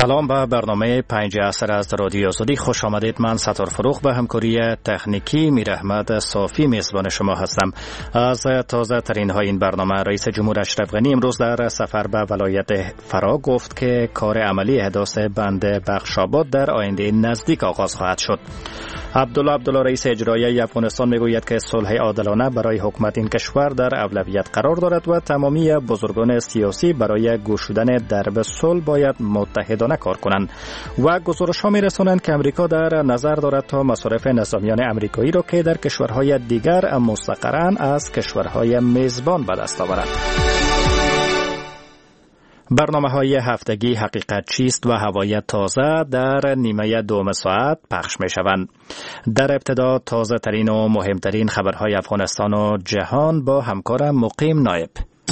سلام به برنامه 5 عصر از رادیو آزادی خوش آمدید. من ستار فروخ به همکاری تکنیکی میر احمد صافی میزبان شما هستم. از تازه ترین های این برنامه، رئیس جمهور اشرف غنی امروز در سفر به ولایت فرا گفت که کار عملی احداث بند بخشاباد در آینده نزدیک آغاز خواهد شد. عبدالله رئیس اجرایی افغانستان میگوید که صلح عادلانه برای حکومت این کشور در اولویت قرار دارد و تمامی بزرگان سیاسی برای گشودن درب صلح باید متحدانه کار کنند و گزارش‌ها می‌رسانند که امریکا در نظر دارد تا مصارف نظامیان امریکایی را که در کشورهای دیگر مستقرن از کشورهای میزبان به دست آورد. برنامه‌های هفتگی حقیقت چیست و هوای تازه در نیمه دوم ساعت پخش می‌شوند. در ابتدا تازه ترین و مهمترین خبرهای افغانستان و جهان با همکارم مقیم نایب.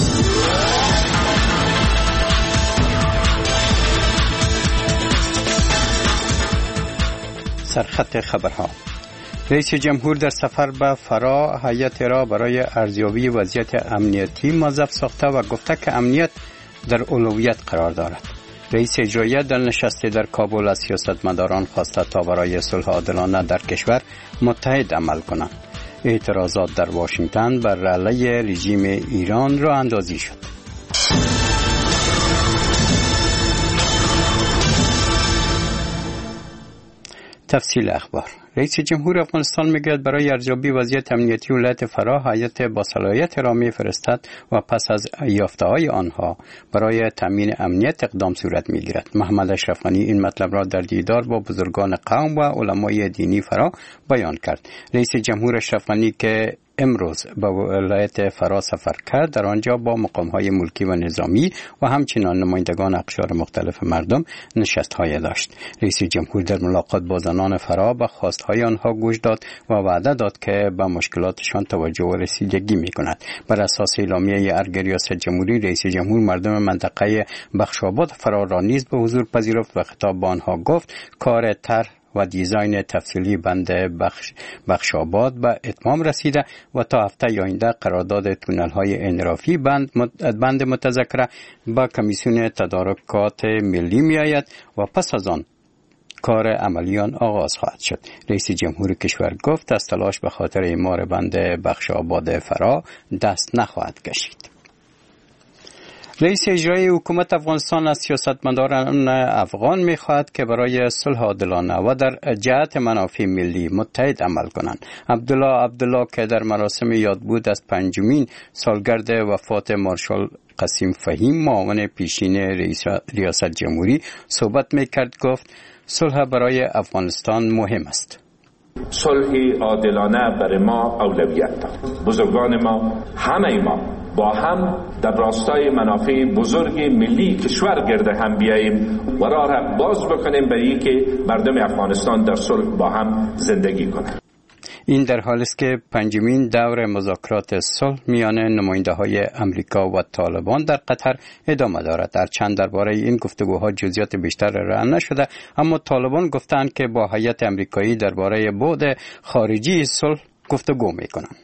سرخط خبرها. رئیس جمهور در سفر به فرا هیئت را برای ارزیابی وضعیت امنیتی موظف ساخته و گفته که امنیت در اولویت قرار دارد. رئیس اجرایی در نشست در کابل از سیاستمداران خواسته تا برای صلح عادلانه در کشور متحد عمل کنند. اعتراضات در واشنگتن بر علیه رژیم ایران راه اندازی شد. تفصیل اخبار. رئیس جمهور افغانستان میگوید برای ارزیابی وضعیت امنیتی ولایت فرا هیئت با صلاحیت را میفرستد و پس از یافته‌های آنها برای تامین امنیت اقدام صورت میگیرد. محمد اشرف غنی این مطلب را در دیدار با بزرگان قوم و علمای دینی فرا بیان کرد. رئیس جمهور اشرف غنی که امروز به ولایت فرا سفر کرد، در آنجا با مقام‌های ملکی و نظامی و همچنین نمایندگان اقشار مختلف مردم نشست‌های داشت. رئیس جمهور در ملاقات با زنان فرا به خواست‌های آنها گوش داد و وعده داد که به مشکلاتشان توجه و رسیدگی می‌کند. بر اساس اعلامیه ارگ ریاست جمهوری، رئیس جمهور مردم منطقه بخشاباد فرا را نیز به حضور پذیرفت و خطاب به آنها گفت کار طرح و دیزاین تفصیلی بند بخشاباد به اتمام رسیده و تا هفته آینده قرارداد تونل‌های انرافی بند متذکره با کمیسیون تدارکات ملی می‌آید و پس از آن کار عملیان آغاز خواهد شد. رئیس جمهور کشور گفت از تلاش به خاطر اعمار بند بخشاباد فرا دست نخواهد کشید. رئیس اجرایی حکومت افغانستان از سیاستمداران افغان می‌خواهد که برای صلح عادلانه و در جهت منافع ملی متحد عمل کنند. عبدالله که در مراسم یادبود از 5مین سالگرد وفات مارشال قاسم فهیم معاون پیشین ریاست جمهوری صحبت می‌کرد گفت صلح برای افغانستان مهم است. صلح عادلانه برای ما اولویت دارد. بزرگان ما، همه ما با هم در راستای منافع بزرگ ملی کشور گرد هم بیاییم و راه باز بکنیم برای اینکه مردم افغانستان در صلح با هم زندگی کنند. این در حالی است که 5مین دور مذاکرات صلح میان نماینده‌های امریکا و طالبان در قطر ادامه دارد. هرچند درباره این گفتگوها جزئیات بیشتر ارائه نشده، اما طالبان گفتند که با هیئت امریکایی درباره بعد خارجی صلح گفتگو می‌کنند.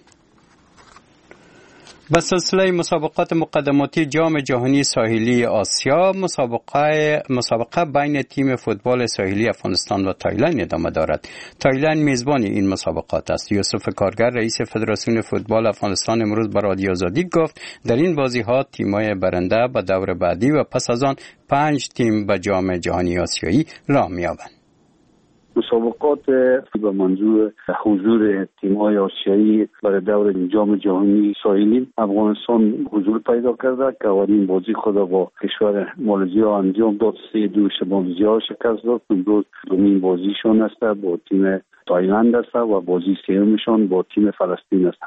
به سلسله مسابقات مقدماتی جام جهانی ساحلی آسیا مسابقه بین تیم فوتبال ساحلی افغانستان و تایلند ادامه دارد. تایلند میزبان این مسابقات است. یوسف کارگر رئیس فدراسیون فوتبال افغانستان امروز به رادیو آزادی گفت در این بازی‌ها تیم‌های برنده به دور بعدی و پس از آن 5 تیم به جام جهانی آسیایی راه می‌یابند. مسابقات به منظور حضور تیم‌های آسیایی برای دور جام جهانی ساحلی افغانستان حضور پیدا کرده که اولین بازی خود با کشور مالزیا انجام داد، 3-2 مالزیا شکست داد. امروز دومین بازیشون است با تیم تایلند است و بازی سومشون با تیم فلسطین است.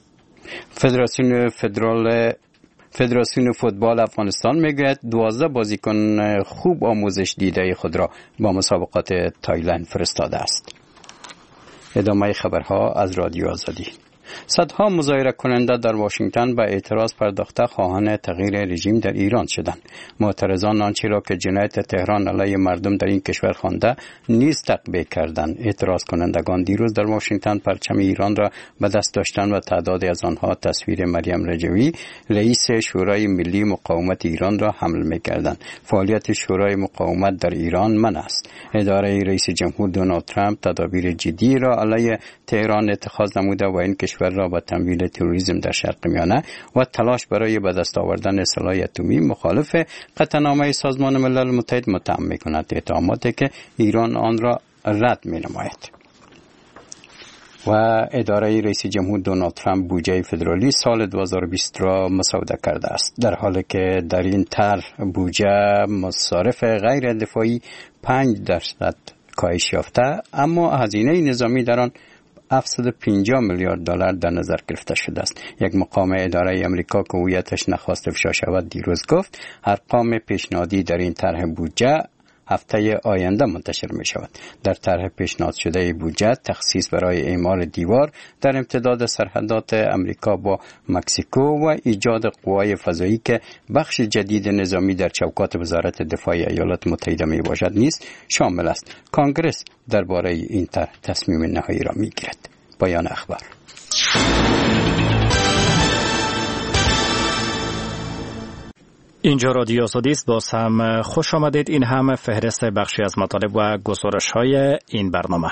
فدراسیون فوتبال افغانستان میگوید 12 بازیکن خوب آموزش دیده خود را با مسابقات تایلند فرستاده است. ادامه خبرها از رادیو آزادی. صدها مظاهره کننده در واشنگتن به اعتراض پرداخته خواهان تغییر رژیم در ایران شدند. معترضان آنچه را که جنایت تهران علیه مردم در این کشور خوانده نیز تقبیح کردند. اعتراض کنندگان دیروز در واشنگتن پرچم ایران را به دست داشتند و تعدادی از آنها تصویر مریم رجوی رئیس شورای ملی مقاومت ایران را حمل می‌کردند. فعالیت شورای مقاومت در ایران منع است. اداره رئیس جمهور دونالد ترامپ تدابیر جدی را علیه تهران اتخاذ نموده و این کشور را به تمویل تروریسم در شرق میانه و تلاش برای به دست آوردن سلاح اتمی مخالف قطعنامه سازمان ملل متحد متهم می‌کند. اتهاماتی که ایران آن را رد می‌نماید. و اداره رئیس جمهور دونالد ترامپ بودجه فدرالی سال 2020 را مسوده کرده است، در حالی که در این طرح بودجه مصارف غیر دفاعی 5% کاهش یافته، اما هزینه نظامی در آن 750 میلیارد دلار در نظر گرفته شده است. یک مقام اداره امریکا که هویتش نخواست افشا شود دیروز گفت ارقام پیشنهادی در این طرح بودجه هفته آینده منتشر می شود. در طرح پیشنهاد شده بودجه تخصیص برای اعمار دیوار در امتداد سرحدات امریکا با مکزیکو و ایجاد قوای فضایی که بخش جدید نظامی در چوکات وزارت دفاع ایالات متحده می باشد نیست شامل است. کانگرس درباره این طرح تصمیم نهایی را می گیرد. پایان اخبار. اینجا رادیو آزادی است. باز هم خوش آمدید. این هم فهرست بخشی از مطالب و گزارش‌های این برنامه.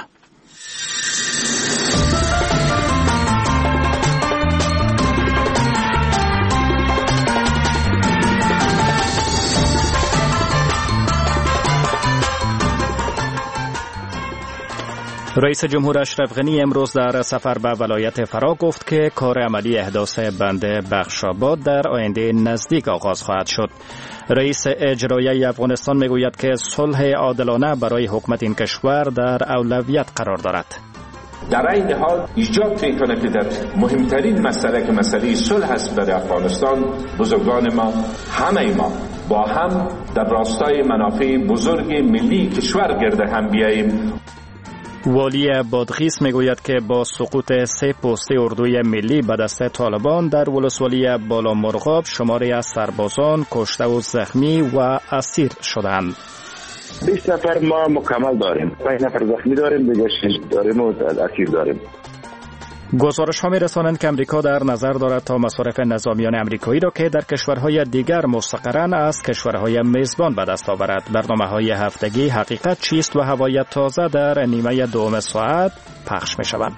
رئیس جمهور اشرف غنی امروز در سفر به ولایت فرا گفت که کار عملی احداث بند بخشاباد در آینده نزدیک آغاز خواهد شد. رئیس اجرایی افغانستان میگوید که صلح عادلانه برای حکومت این کشور در اولویت قرار دارد. در این حال ایجاد میکنه که در مهمترین مسئله که مسئله صلح است در افغانستان، بزرگان ما، همه ما با هم در راستای منافع بزرگ ملی کشور گرد هم بیاییم. والی بادغیس میگوید که با سقوط 3 پست اردوی ملی به دست طالبان در ولسوالی بالامرغاب شماری از سربازان کشته و زخمی و اسیر شدند. 20 نفر ما مکمل داریم، 5 نفر زخمی داریم، دیگه 6 داریم و اسیر داریم. گزارش ها می رسانند که امریکا در نظر دارد تا مصارف نظامیان امریکایی را که در کشورهای دیگر مستقرن از کشورهای میزبان به دست آورد. برنامه‌های هفتگی حقیقت چیست و هوایت تازه در نیمه دوم ساعت پخش می شوند.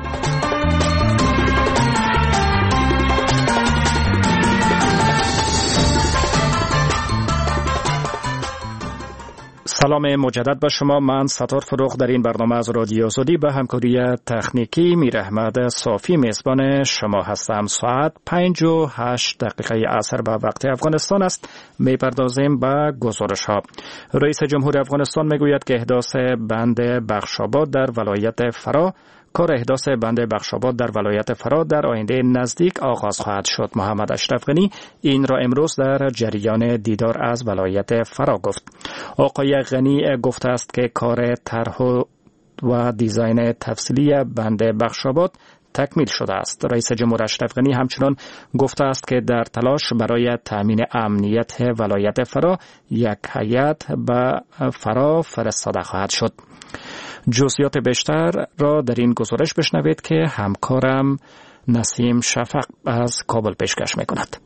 سلام مجدد به شما. من ستار فروغ در این برنامه از رادیو آزادی به همکاری تکنیکی میرحمد صافی میزبان شما هستم. ساعت 5:08 عصر به وقت افغانستان است. میپردازیم به گزارش ها. رئیس جمهور افغانستان میگوید که احداث بند بخشاباد در ولایت فرا کار احداث بند بخشاباد در ولایت فرا در آینده نزدیک آغاز خواهد شد. محمد اشرف غنی این را امروز در جریان دیدار از ولایت فرا گفت. آقای غنی گفته است که کار طرح و دیزاین تفصیلی بند بخشاباد تکمیل شده است. رئیس جمهور اشرف غنی همچنان گفته است که در تلاش برای تامین امنیت ولایت فرا یک هیئت به فرا فرستاده خواهد شد. جزئیات بیشتر را در این گزارش بشنوید که همکارم نسیم شفق از کابل پیشکش می‌کند.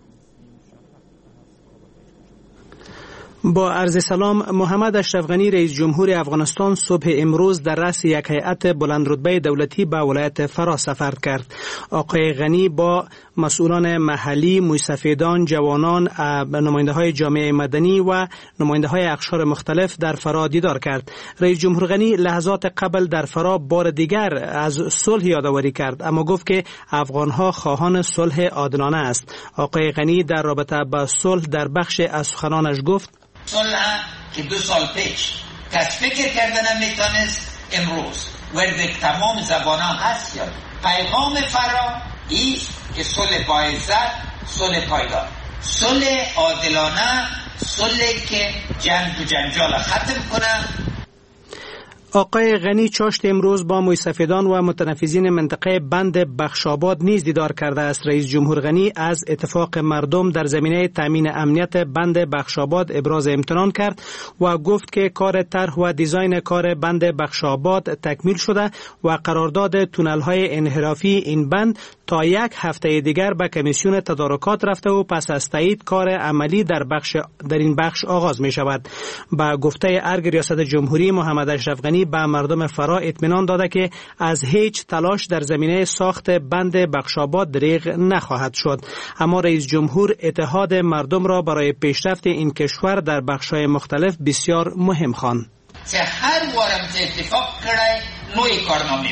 با عرض سلام، محمد اشرف غنی رئیس جمهور افغانستان صبح امروز در رأس یک هیئت بلند رتبه دولتی به ولایت فرا سفر کرد. آقای غنی با مسئولان محلی، موسفیدان، جوانان، نماینده‌های جامعه مدنی و نماینده‌های اقشار مختلف در فرا دیدار کرد. رئیس جمهور غنی لحظات قبل در فرا بار دیگر از صلح یادآوری کرد، اما گفت که افغان‌ها خواهان صلح عادلانه است. آقای غنی در رابطه با صلح در بخش از سخنانش گفت: صلح که 2 سال پیش کس فکر کردن میتونست امروز ورد تمام زبانان هست. یا پیغام فرا ایست که صلح با عزت، صلح پایدار، صلح عادلانه، صلح که جنگ و جنجال ختم کنه. آقای غنی چاشت امروز با موسفیدان و متنفذین منطقه بند بخشاباد نیز دیدار کرده است. رئیس جمهور غنی از اتفاق مردم در زمینه تامین امنیت بند بخشاباد ابراز امتنان کرد و گفت که کار طرح و دیزاین کار بند بخشاباد تکمیل شده و قرارداد تونل‌های انحرافی این بند تا یک هفته دیگر به کمیسیون تدارکات رفته و پس از تایید کار عملی در این بخش آغاز می شود. با گفته ارگ ریاست جمهوری محمد اشرف غنی به مردم فرا اطمینان داده که از هیچ تلاش در زمینه ساخت بند بخشاباد دریغ نخواهد شد. اما رئیس جمهور اتحاد مردم را برای پیشرفت این کشور در بخش‌های مختلف بسیار مهم خواند. هر وارم اتفاق کرده نوعی کارنامه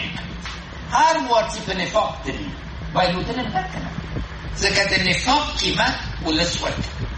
هر وارم نفاق داریم باید نکنم زکات نفاق قیمت ولس ورد.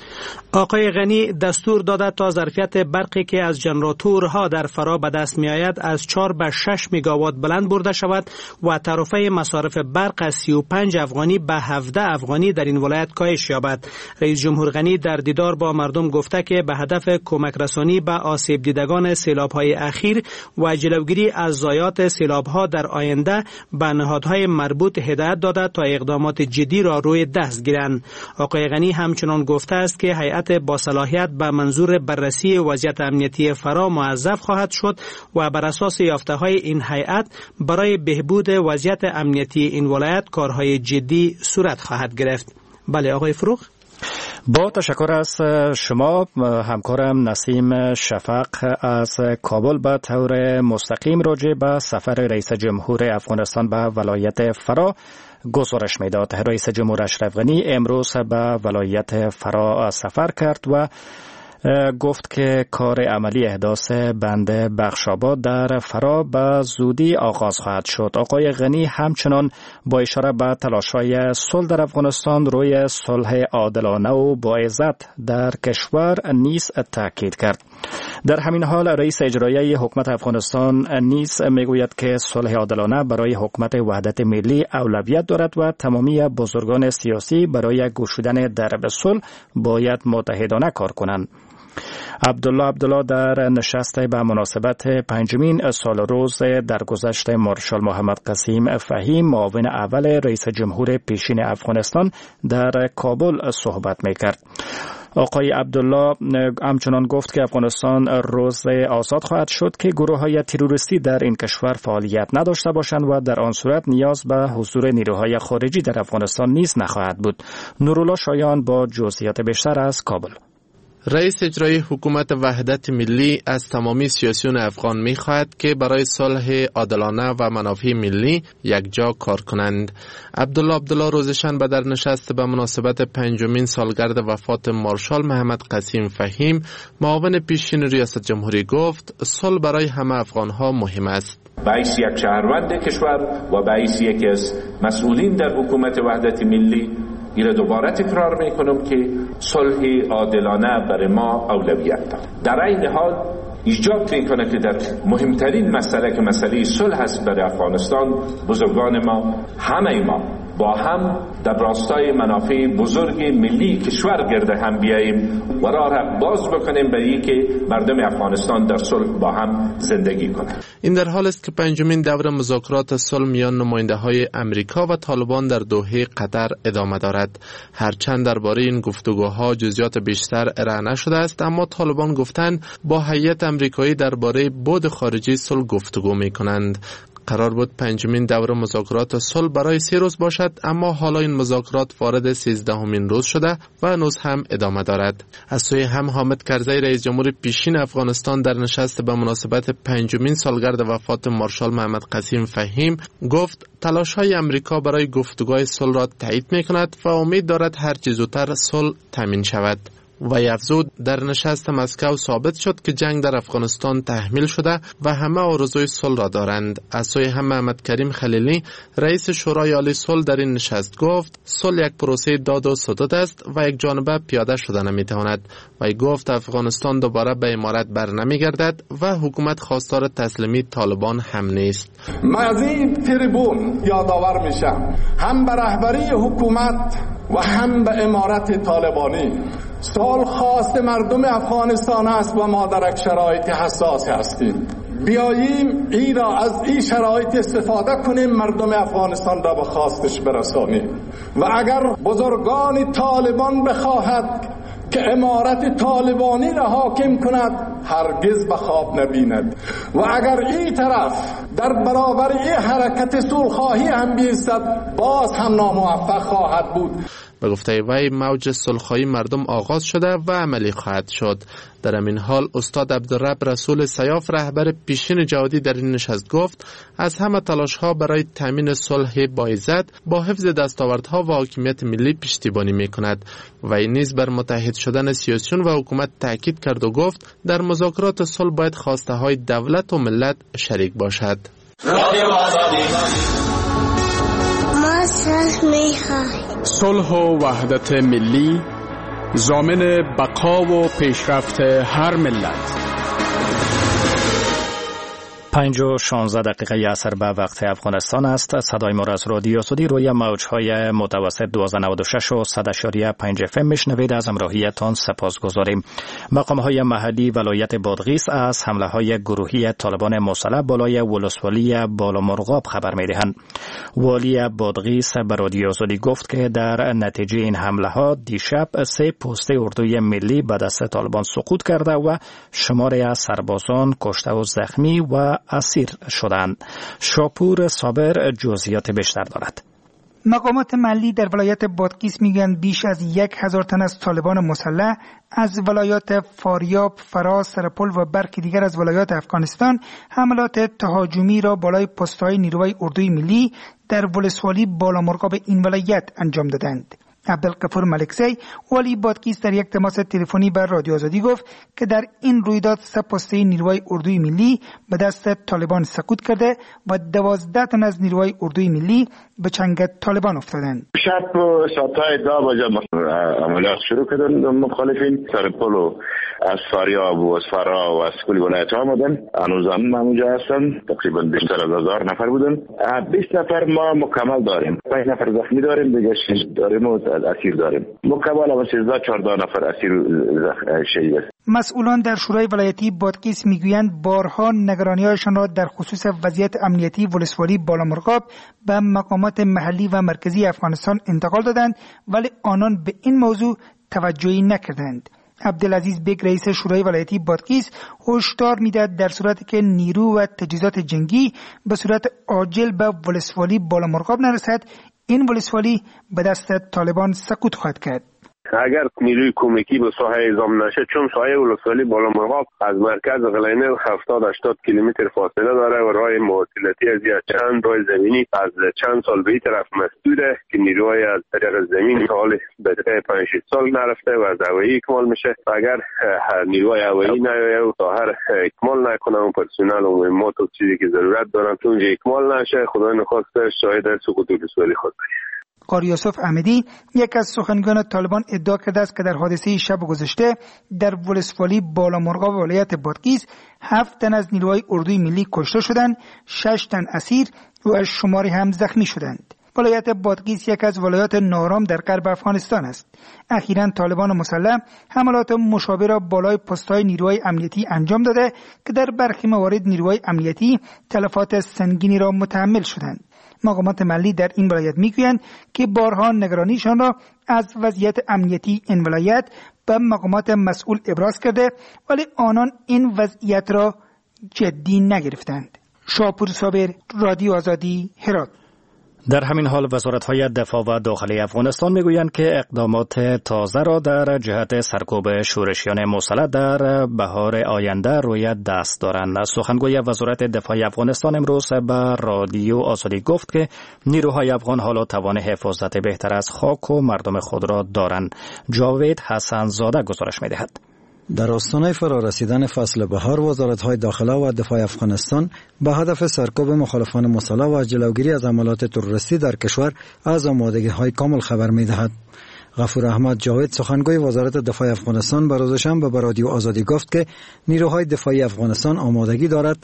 آقای غنی دستور داده تا ظرفیت برقی که از ژنراتورها در فرا به دست می آید از 4 به 6 میگاوات بلند برده شود و تعرفه مصارف برق از 35 افغانی به 17 افغانی در این ولایت کاهش یابد. رئیس جمهور غنی در دیدار با مردم گفته که به هدف کمک رسانی به آسیب دیدگان سیلاب‌های اخیر و جلوگیری از ضایعات سیلاب‌ها در آینده به نهادهای مربوط هدایت داده تا اقدامات جدی را روی دست گیرند. آقای غنی همچنان گفته است که هیئت با صلاحیت به منظور بررسی وضعیت امنیتی فرا موظف خواهد شد و بر اساس یافته‌های این هیئت برای بهبود وضعیت امنیتی این ولایت کارهای جدی صورت خواهد گرفت. بله آقای فروغ. با تشکر از شما. همکارم نسیم شفق از کابل به طور مستقیم راجع به سفر رئیس جمهور افغانستان به ولایت فرا گزارش میداد. رئیس جمهور اشرف غنی امروز به ولایت فرا سفر کرد و گفت که کار عملی احداث بند بخشاباد در فرا به زودی آغاز خواهد شد. آقای غنی همچنان با اشاره به تلاش‌های صلح در افغانستان روی صلح عادلانه و باعزت در کشور نیز تاکید کرد. در همین حال رئیس اجرایی حکومت افغانستان نیز میگوید که صلح عادلانه برای حکومت وحدت ملی اولویت دارد و تمامی بزرگان سیاسی برای گشودن درب صلح باید متحدانه کار کنند. عبدالله در نشست به مناسبت 5مین سال روز درگذشت مارشال محمد قسیم فهیم معاون اول رئیس جمهور پیشین افغانستان در کابل صحبت میکرد. آقای عبدالله همچنان گفت که افغانستان روز آزاد خواهد شد که گروه‌های تروریستی در این کشور فعالیت نداشته باشند و در آن صورت نیاز به حضور نیروهای خارجی در افغانستان نیز نخواهد بود. نورالله شایان با جزئیات بیشتر از کابل. رئیس اجرایی حکومت وحدت ملی از تمامی سیاسیون افغان می‌خواهد که برای صلح عادلانه و منافع ملی یکجا کار کنند. عبدالله روزشنبه در نشست به مناسبت 5مین سالگرد وفات مارشال محمد قسیم فهیم معاون پیشین ریاست جمهوری گفت صلح برای همه افغان‌ها مهم است. باعث یک شهروند کشور و باعث یکی از مسئولین در حکومت وحدت ملی ایره دوباره تکرار میکنم که صلح عادلانه برای ما اولویت دارد. در این حال ایجاب میکنه که در مهمترین مسئله که مسئله صلح هست برای افغانستان بزرگان ما همه ما با هم در راستای منافع بزرگ ملی کشور گرده هم بیاییم و راه باز بکنیم برای که مردم افغانستان در صلح با هم زندگی کنند. این در حال است که 5مین دور مذاکرات صلح میان نماینده‌های امریکا و طالبان در دوحه قطر ادامه دارد. هرچند درباره این گفتگوها جزئیات بیشتر ارائه نشده است، اما طالبان گفتند با هیئت امریکایی درباره بعد خارجی صلح گفتگو می‌کنند. قرار بود 5مین دور مذاکرات صلح برای 3 روز باشد، اما حالا این مذاکرات وارد 13مین روز شده و هنوز هم ادامه دارد. از سوی هم حامد کرزی رئیس جمهور پیشین افغانستان در نشست به مناسبت 5مین سالگرد وفات مارشال محمد قسیم فهیم گفت تلاش‌های امریکا برای گفتگوهای صلح را تایید می‌کند و امید دارد هر چه زودتر صلح تامین شود. و افزود در نشست مسکو ثابت شد که جنگ در افغانستان تحمیل شده و همه آرزوی صلح را دارند. از سوی هم محمد کریم خلیلی رئیس شورای عالی صلح در این نشست گفت صلح یک پروسه داد و ستد است و یک جانبه پیاده شده نمیتواند و گفت افغانستان دوباره به امارت بر نمیگردد و حکومت خواستار تسلیمی طالبان هم نیست. من از این تریبون یادآور میشم هم به رهبری حکومت و هم به امارت طالبانی صلح خواست مردم افغانستان است و ما در یک شرایط حساس هستیم. بیاییم این را از این شرایط استفاده کنیم، مردم افغانستان را به خواستش برسانیم. و اگر بزرگان طالبان بخواهد که امارت طالبانی را حاکم کند، هرگز به خواب نبیند. و اگر این طرف در برابر این حرکت صلح‌خواهی هم بیستد، باز هم ناموفق خواهد بود. به گفته وی موج صلح‌خواهی مردم آغاز شده و عملی خواهد شد. در این حال استاد عبدالرب رسول سیاف رهبر پیشین جهادی در این نشست گفت از همه تلاش‌ها برای تامین صلح باعزت با حفظ دستاوردها و حاکمیت ملی پشتیبانی می‌کند و این نیز بر متحد شدن سیاسیون و حکومت تاکید کرد و گفت در مذاکرات صلح باید خواسته‌های دولت و ملت شریک باشد. صلح و وحدت ملی ضامن بقا و پیشرفت هر ملت. 5:16 عصر به وقت افغانستان است. صدای ما را از رادیو سعودی روی موج‌های متوسط 1296 و 100.5 FM میشنوید. از همراهیتان سپاسگزاریم. مقام‌های محلی ولایت بادغیس از حمله‌های گروهی طالبان مسلح بالای ولسوالی بالامرغاب خبر می‌دهند. والی بادغیس به رادیو سعودی گفت که در نتیجه این حمله‌ها دیشب 3 پست اردوی ملی به دست طالبان سقوط کرده و شماری از سربازان کشته و زخمی و اسیر شدند. شاپور صابر جزئیات بیشتر دارد. مقامات محلی در ولایت بادغیس میگن بیش از 1000 تن از طالبان مسلح از ولایات فاریاب، فرا، سرپل و برخی دیگر از ولایات افغانستان حملات تهاجمی را بالای پست‌های نیروی اردوی ملی در ولسوالی بالامرغاب این ولایت انجام دادند. عبدالغفور ملکزی والی بادغیس در یک تماس تلفنی بر رادیو آزادی گفت که در این رویداد 3 پسته نیروی اردوی ملی به دست طالبان سقوط کرده و 12 تن از نیروی اردوی ملی به چنگ طالبان افتادند. شب ساعتهای 10 بجه عملیات شروع کردن مخالفین. سرپل و از فاریاب و از فرا و از کلی ولایت ها آمدن. هنوز هم اونجا هستن. تقریبا بیشتر از 1000 نفر بودن. 20 نفر ما مکمل داریم. 5 نفر زخمی داریم، دیگه 6 داریم و اسیر داریم. مکمل هم 13-14 نفر اسیر شهید است. مسئولان در شورای ولایتی بادغیس میگویند بارها نگرانی‌هایشان را در خصوص وضعیت امنیتی ولسوالی بالامرغاب به مقامات محلی و مرکزی افغانستان انتقال دادند، ولی آنان به این موضوع توجهی نکردند. عبدالعزیز بیگ رئیس شورای ولایتی بادغیس هشدار میدهد در صورتی که نیرو و تجهیزات جنگی به صورت عاجل به ولسوالی بالامرغاب نرسد، این ولسوالی به دست طالبان سقوط خواهد کرد. اگر نیروی کمکی به ساحه اعزام نشه، چون ساحه ولسوالی بالامرغاب از مرکز قلعه 70-80 کیلومتر فاصله داره و راه مواصلاتی از چند راه زمینی از چند سال به این طرف مسدوده که نیروهای از طریق زمین حال به 5-6 سال نرفته و از هوایی اکمال میشه. اگر نیروهای هوایی نیاید و طاهر اکمال نکنه و پرسنل و مهمات و چیزی که ضرورت دارن اونجا اکمال نشه، خدای نخواسته شاید سقوط ولسوالی خود باشیم. قاری یوسف احمدی یک از سخنگویان طالبان ادعا کرده است که در حادثه شب گذشته در ولسوالی بالامرغاب ولایت بادغیس 7 تن از نیروهای اردوی ملی کشته شدند، 6 تن اسیر و شماری هم زخمی شدند. ولایت بادغیس یک از ولایات نارام در غرب افغانستان است. اخیراً طالبان مسلح حملات مشابه را بالای پست‌های نیروهای امنیتی انجام داده که در برخی موارد نیروهای امنیتی تلفات سنگینی را متحمل شدند. مقامات محلی در این ولایت میگویند که بارها نگرانیشان را از وضعیت امنیتی این ولایت به مقامات مسئول ابراز کرده، ولی آنان این وضعیت را جدی نگرفتند. شاپور صابر، رادیو آزادی، هرات. در همین حال وزارت‌های دفاع و داخلی افغانستان میگویند که اقدامات تازه را در جهت سرکوب شورشیان مسلح در بهار آینده روی دست دارند. سخنگوی وزارت دفاع افغانستان امروز به رادیو آزادی گفت که نیروهای افغان حالا توان حفاظت بهتر از خاک و مردم خود را دارند. جاوید حسن زاده گزارش می‌دهد. در آستانه فرارسیدن فصل بهار، وزارت‌های داخله و دفاع افغانستان به هدف سرکوب مخالفان مسلح و جلوگیری از حملات تروریستی در کشور از آمادگی‌های کامل خبر می‌دهد. غفور احمد جاوید سخنگوی وزارت دفاع افغانستان به روز شنبه به رادیو آزادی گفت که نیروهای دفاعی افغانستان آمادگی دارد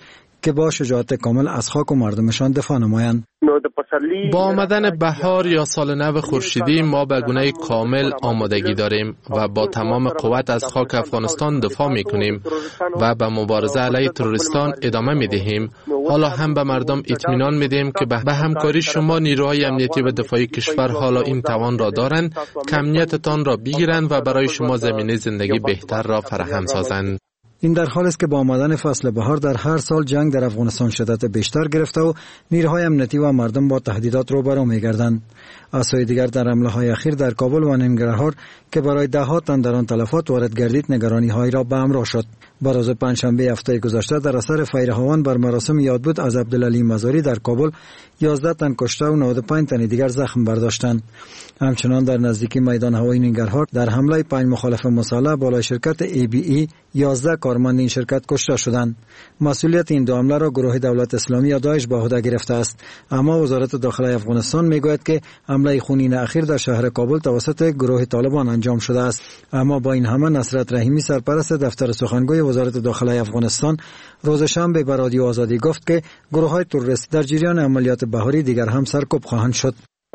که با شجاعت کامل از خاک و مردمشان دفاع نمایند. با آمدن بهار یا سال نو خورشیدی ما به گونه کامل آمادگی داریم و با تمام قوت از خاک افغانستان دفاع میکنیم و به مبارزه علیه تروریستان ادامه میدهیم. حالا هم به مردم اطمینان میدیم که به همکاری شما نیروهای امنیتی و دفاعی کشور حالا این توان را دارند که امنیتتان را بگیرند و برای شما زمینه زندگی بهتر را فراهم سازند. این در حالی است که با آمدن فصل بهار در هر سال جنگ در افغانستان شدت بیشتر گرفته و نیروهای امنیتی و مردم با تهدیدات روبرو می‌گردند. از سوی دیگر در حمله‌های اخیر در کابل و ننگرهار که برای ده‌ها تن در آن تلفات وارد گردید نگرانی‌هایی را به همراه شد. بر روز پنجشنبه هفته گذشته در اثر فیر هاون بر مراسم یادبود از عبدالعلی مزاری در کابل 11 تن کشته و 95 تن دیگر زخم برداشتند. همچنان در نزدیکی میدان هوایی ننگرهار در حمله 5 مخالف مسلح بالای شرکت ABE 11 کارمند این شرکت کشته شدند. مسئولیت این دو حمله را گروه دولت اسلامی یا داعش به عهده گرفته است، اما وزارت داخلی افغانستان میگوید که حمله خونین اخیر در شهر کابل توسط گروه طالبان انجام شده است. اما با این همه نصرت رحیمی سرپرست دفتر سخنگوی وزارت داخلی افغانستان روز شنبه به رادیو آزادی گفت که گروه‌های تروریستی در جریان عملیات بهاری دیگر هم سرکوب خواهند شد.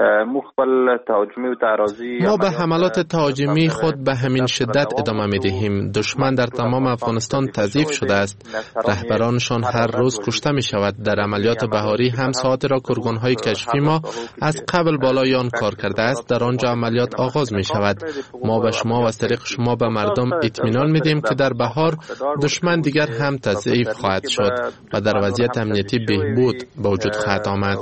ما به حملات تهاجمی خود به همین شدت ادامه می‌دهیم. دشمن در تمام افغانستان تضعیف شده است. رهبرانشان هر روز کشته می‌شود. در عملیات بهاری هم ساعت را کرگان‌های کشفی ما از قبل بالای آن کار کرده است. در آنجا عملیات آغاز می‌شود. ما به شما و از طریق شما به مردم اطمینان می‌دهیم که در بهار دشمن دیگر هم تضعیف خواهد شد و در وضعیت امنیتی بهبود به وجود خواهد آمد.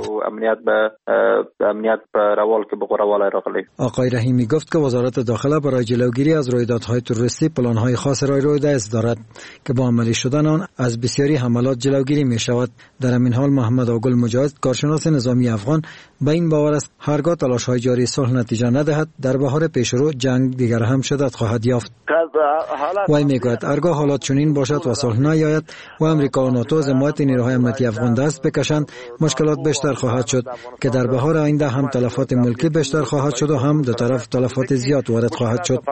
آقای رحیمی گفت که وزارت داخله برای جلوگیری از رویدادهای تروریستی پلان‌های خاص را روی دست دارد که با عملی شدن آن از بسیاری حملات جلوگیری می شود. در همین حال محمد آقل مجاهد کارشناس نظامی افغان به این باور است هرگاه تلاش‌های جاری صلح نتیجه ندهد در بهار پیشرو جنگ دیگر هم شدت خواهد یافت. وی میگوید هرگاه حالات چنین باشد و صلح نیاید و امریکا و ناتو از حمایت نیروهای امنیتی افغان دست بکشند مشکلات بیشتر خواهد شد که در بهار آینده هم تلفات ملکی بیشتر خواهد شد و هم دو طرف تلفات زیاد وارد خواهد شد.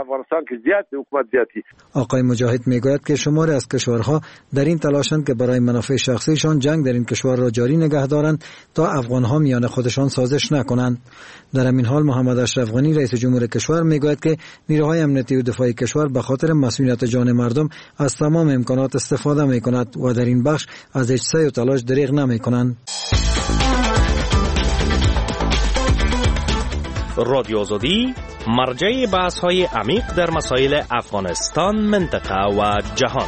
آقای مجاهد میگوید که شماری از کشورها در این تلاشند که برای منافع شخصیشان جنگ در این کشور را جاری نگه دارند تا افغانها میان خودشان سازش نکنند. در همین حال محمد اشرف غنی رئیس جمهور کشور میگوید که نیروهای امنیتی و دفاعی کشور به خاطر مسئولیت جان مردم از تمام امکانات استفاده میکند و در این بخش از هیچ سعی و تلاش دریغ نمیکنند. رادیو آزادی مرجع بحث‌های عمیق در مسائل افغانستان، منطقه و جهان.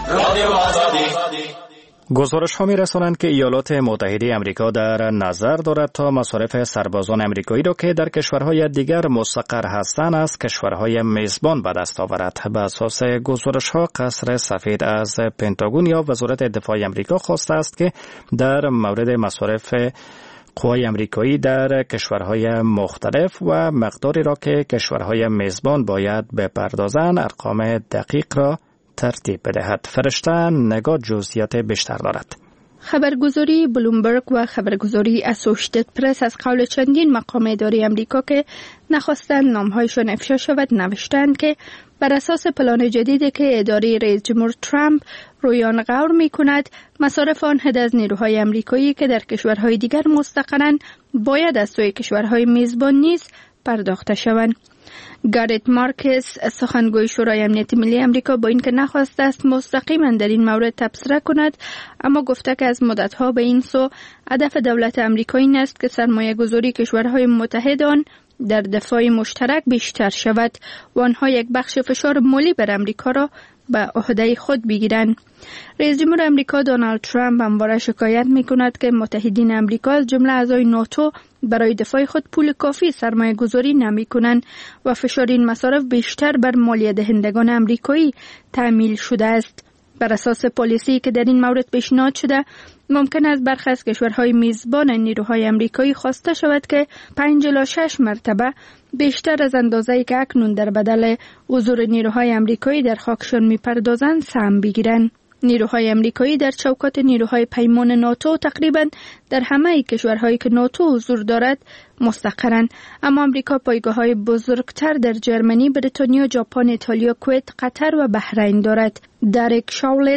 گزارش ها می رسانند که ایالات متحده امریکا در نظر دارد تا مصارف سربازان امریکایی را که در کشورهای دیگر مستقر هستند از کشورهای میزبان به دست آورد. به اساس گزارش ها قصر سفید از پنتاگون یا وزارت دفاع امریکا خواسته است که در مورد مصارف قوای امریکایی در کشورهای مختلف و مقداری را که کشورهای میزبان باید بپردازند ارقام دقیق را ترتیب بدهد. فرشته نگاه جزئیات بیشتر دارد. خبرگزاری بلومبرگ و خبرگزاری اسوشیتد پرس از قول چندین مقام اداری امریکا که نخواستند نامهایشان افشا شود نوشتند که بر اساس پلان جدیدی که اداره رئیس جمهور ترامپ رویان غور می کند مصارف آن حد از نیروهای امریکایی که در کشورهای دیگر مستقرند باید از سوی کشورهای میزبان نیز پرداخته شوند. گارت مارکس سخنگوی شورای امنیت ملی امریکا با اینکه نخواسته است مستقیما در این مورد تبصره کند اما گفته که از مدتها به این سو هدف دولت امریکا این است که سرمایه گذاری کشورهای متحد آن در دفاع مشترک بیشتر شود و آنها یک بخش فشار مالی بر امریکا را به عهده خود بگیرند. رئیس جمهور امریکا دونالد ترامپ همواره شکایت می‌کند که متحدین امریکا از جمله اعضای ناتو برای دفاع خود پول کافی سرمایه گذاری نمی‌کنند و فشار این مصارف بیشتر بر مالیه دهندگان امریکایی تحمیل شده است. بر اساس پالیسی که در این مورد پیشنهاد شده ممکن است برخی از کشورهای میزبان نیروهای امریکایی خواسته شود که 5 الی 6 مرتبه بیشتر از اندازه‌ای که اکنون در بدل حضور نیروهای امریکایی در خاکشان می‌پردازند سهم بگیرند. نیروهای امریکایی در چوکات نیروهای پیمان ناتو تقریبا در همه کشورهایی که ناتو حضور دارد مستقرند، اما امریکا پایگاه‌های بزرگتر در جرمنی، بریتانیا، ژاپن، ایتالیا، کویت، قطر و بحرین دارد. دریک شاولت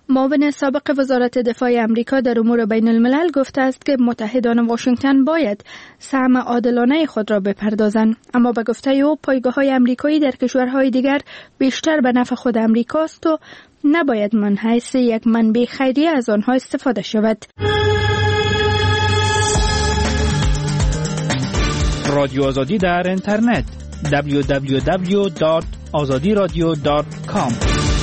معاون سابق وزارت دفاع امریکا در امور بین الملل گفته است که متحدان واشنگتن باید سهم عادلانه خود را بپردازند، اما به گفته او پایگاه‌های امریکایی در کشورهای دیگر بیشتر به نفع خود امریکاست و نباید من حیث یک منبع خیریه از آنها استفاده شود. رادیو آزادی در اینترنت www.azadiradio.com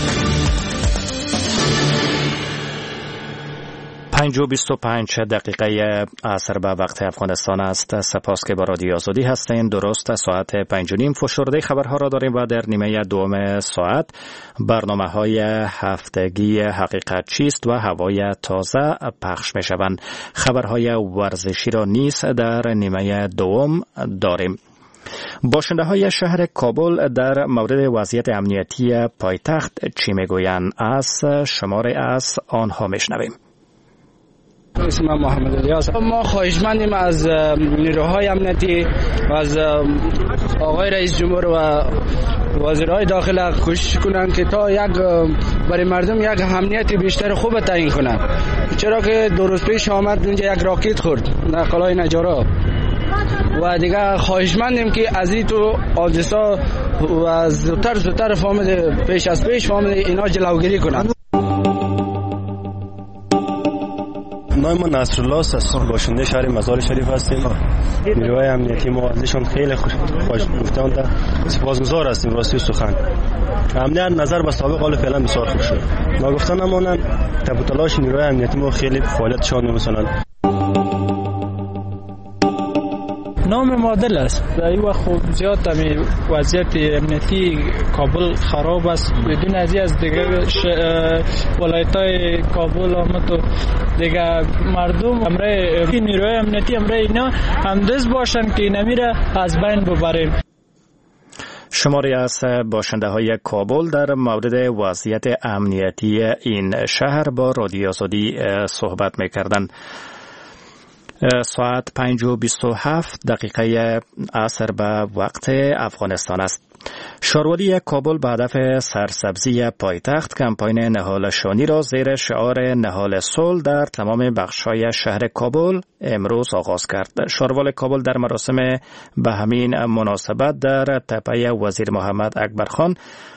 5:25 عصر به وقت افغانستان است. سپاس که با رادیو آزادی هستین. درست ساعت 5:30 فشرده خبرها را داریم و در نیمه دوم ساعت برنامه‌های هفتگی حقیقت چیست و هوای تازه پخش می‌شوند. خبرهای ورزشی را نیز در نیمه دوم داریم. باشنده های شهر کابل در مورد وضعیت امنیتی پایتخت چی میگویند؟ از شماره از آنها میشنویم. اسم محمد الیاس. ما خواهشمندیم از نیروهای امنیتی و از آقای رئیس جمهور و وزیرهای داخله کوشش کنند که تا برای مردم یک امنیت بیشتر خوب تعیین کنند، چرا که دو روز پیش آمد اونجا یک راکت خورد در قلعه نجارا و دیگه خواهشمندیم که از این تو حادثه و زودتر فهمید پیش از پیش فهمید اینا جلوگیری کنند. نام من نصرالله است، باشنده شهر مزار شریف هستیم. نیروهای امنیتی ما ازشون خیلی خوش گفتند، سپاسگزار هستیم. راستی سخن امنیت نظر به سابق حال فعلا بسیار خوب شد. ما گفتن نمونن تب و تلاش نیروهای امنیتی ما خیلی فعالیتشان می‌کنند. نام مادل است. در این وقت خوب زیاد وضعیت امنیتی کابل خراب است. بدون از دیگه ولایت‌های کابل آمد و دیگه مردم امره نیروهای امنیتی امره اینا همدست باشن که اینا میره از بین ببریم. شماری از باشنده های کابل در مورد وضعیت امنیتی این شهر با رادیو آزادی صحبت میکردند. ساعت 5:27 عصر به وقت افغانستان است. شاروالی کابل به هدف سرسبزی پایتخت کمپاین نهالشانی را زیر شعار نهال صلح در تمام بخش‌های شهر کابل امروز آغاز کرد. شاروال کابل در مراسم به همین مناسبت در تپه وزیر محمد اکبر خان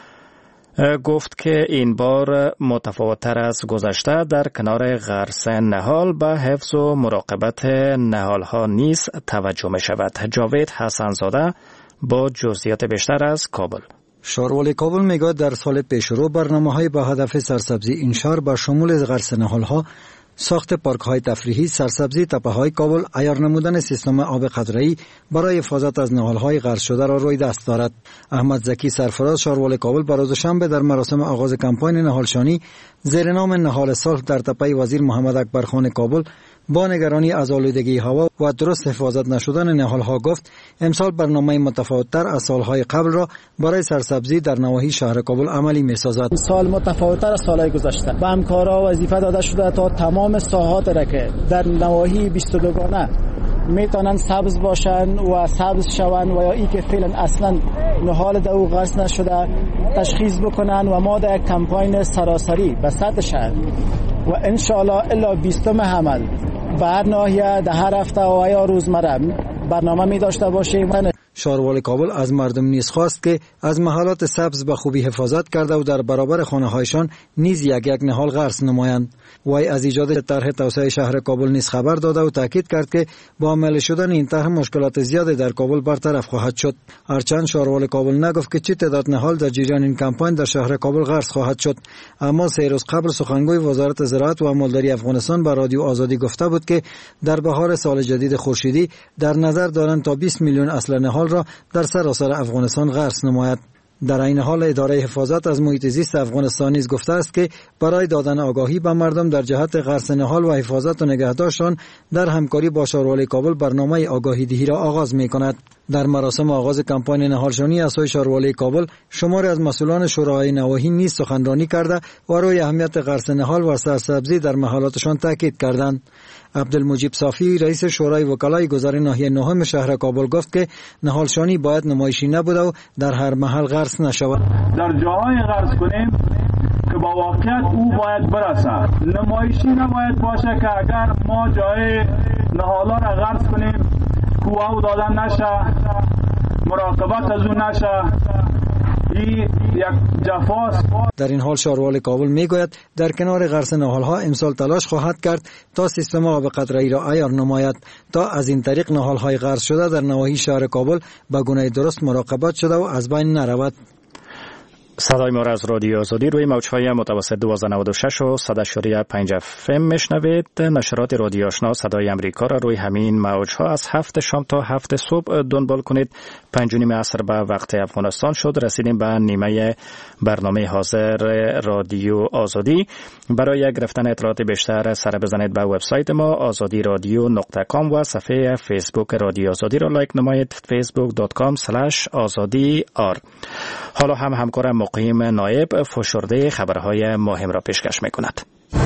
گفت که این بار متفاوت‌تر از گذشته در کنار غرس نهال به حفظ و مراقبت نهال‌ها نیز توجه می شود. جاوید حسنزاده با جزئیات بیشتر از کابل. شاروالی کابل میگوید در سال پیشرو برنامه‌های به هدف سرسبزی این شهر با شمول غرس نهال‌ها، ساخت پارک‌های تفریحی، سرسبزی تپه‌های کابل، عیار نمودن سیستم آب قطره‌ای برای حفاظت از نهال‌های غرس شده را روی دست دارد. احمد زکی سرفراز شاروالی کابل بر روز شنبه در مراسم آغاز کمپاین نهالشانی زیر نام نهال صلح در تپه وزیر محمد اکبر خان کابل با نگرانی از آلودگی هوا و درست حفاظت نشدن نهال‌ها گفت امسال برنامه متفاوت‌تر از سال‌های قبل را برای سرسبزی در نواحی شهر کابل عملی می‌سازد. سال متفاوت‌تر از سال‌های گذشته به همکارا وظیفه داده شده تا تمام ساحات را که در نواحی 22 گانه میتونن سبز باشن و سبز شون و یا ای که فعلا اصلا نهال دو غرس نشده تشخیص بکنن و ما در یک کمپاین سراسری به سطح شهر و انشاءالله الا 20 حمل به هر ناحیه در هر هفته و یا روزمره برنامه می داشته باشیم. شاروالی کابل از مردم نیز خواست که از محلات سبز به خوبی حفاظت کرده و در برابر خانه‌هایشان نیز یک نهال غرس نمایند. وی از ایجاد طرح توسعه شهر کابل نیز خبر داده و تاکید کرد که با عمل شدن این طرح مشکلات زیادی در کابل برطرف خواهد شد. هرچند شاروالی کابل نگفت که چه تعداد نهال در جریان این کمپاین در شهر کابل غرس خواهد شد، اما 3 روز قبل سخنگوی وزارت زراعت و امالداری افغانستان به رادیو آزادی گفته بود که در بهار سال جدید خورشیدی در نظر دارند تا 20 میلیون اصل نهال را در سراسر افغانستان غرس نماید. در این حال اداره حفاظت از محیط زیست افغانستان نیز گفته است که برای دادن آگاهی به مردم در جهت غرس نهال و حفاظت و نگهداشتان در همکاری با شاروالی کابل برنامه آگاهی دهی را آغاز می‌کند. در مراسم آغاز کمپاین نهالشانی از سوی شاروالی کابل شماری از مسئولان شوراهای نواحی نیز سخنرانی کرده و روی اهمیت غرس نهال و سرسبزی در محلاتشان تاکید کردند. عبدالمجید صافی رئیس شورای وکلای گذار ناحیه نهم شهر کابل گفت که نهالشانی باید نمایشی نبوده و در هر محل غرس نشود. در جاهای غرس کنیم که با واقعیت او باید برسه. نمایشی نباید باشه که اگر ما جای نهالا را غرض کنیم کوه دادن نشه، مراقبت از اون نشه، این یک جفاست. در این حال شاروال کابل میگوید در کنار غرس نهالها امسال تلاش خواهد کرد تا سیستم آب قطره‌ای را عیار نماید تا از این طریق نهالهای غرس شده در نواحی شهر کابل به گونه درست مراقبت شده و از بین نرود. صدای ما را از رادیو آزادی روی موج‌های متوسط 1296 و 100.5 FM میشنوید. نشرات رادیو آشنا صدای امریکا را روی همین موج‌ها از 7 شام تا 7 صبح دنبال کنید. 5:30 عصر به وقت افغانستان شد. رسیدیم به نیمه برنامه حاضر رادیو آزادی. برای گرفتن اطلاعات بیشتر سر بزنید به وبسایت ما azadiradio.com و صفحه فیسبوک رادیو آزادی را لایک نمایید facebook.com/azadiyar. حالا هم همکارم مقیم نایب فشرده خبرهای مهم را پیشکش می‌کند.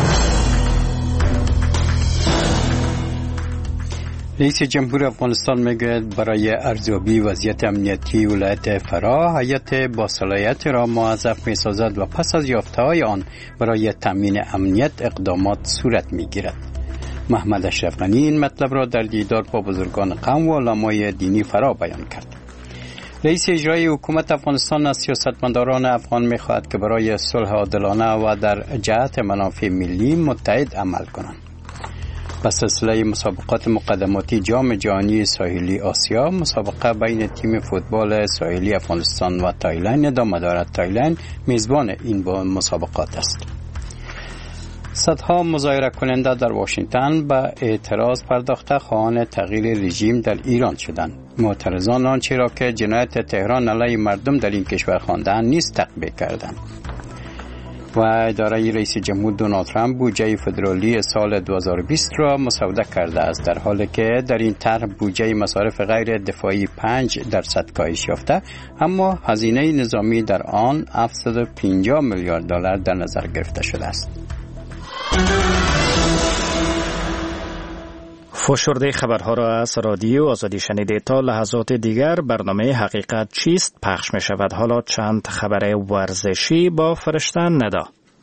رئیس جمهور افغانستان میگوید برای ارزیابی وضعیت امنیتی ولایت فرا هیئت با صلاحیت را موظف می‌سازد و پس از یافته‌های آن برای تامین امنیت اقدامات صورت می‌گیرد. محمد اشرف غنی این مطلب را در دیدار با بزرگان قوم و علمای دینی فرا بیان کرد. رئیس اجرایی حکومت افغانستان از سیاستمداران افغان می‌خواهد که برای صلح عادلانه و در جهت منافع ملی متحد عمل کنند. به سلسله مسابقات مقدماتی جام جهانی ساحلی آسیا، مسابقه بین تیم فوتبال ساحلی افغانستان و تایلند ادامه دارد. تایلند میزبان این مسابقات است. صدها مظاهره کننده در واشنگتن به اعتراض پرداخته خواهان تغییر رژیم در ایران شدند. معترضان آنچه را که جنایت تهران علیه مردم در این کشور خواندند نیز تطبیق کردند. و اداره رئیس جمهور دونالد ترامپ بودجه فدرالی سال 2020 را مسوده کرده است، در حالی که در این طرح بودجه مصارف غیر دفاعی 5% کاهش یافته، اما هزینه نظامی در آن 750 میلیارد دلار در نظر گرفته شده است. فشرده خبرها را از رادیو آزادی شنیده. تا لحظات دیگر برنامه حقیقت چیست پخش می شود. حالا چند خبر ورزشی با فرشته ندا.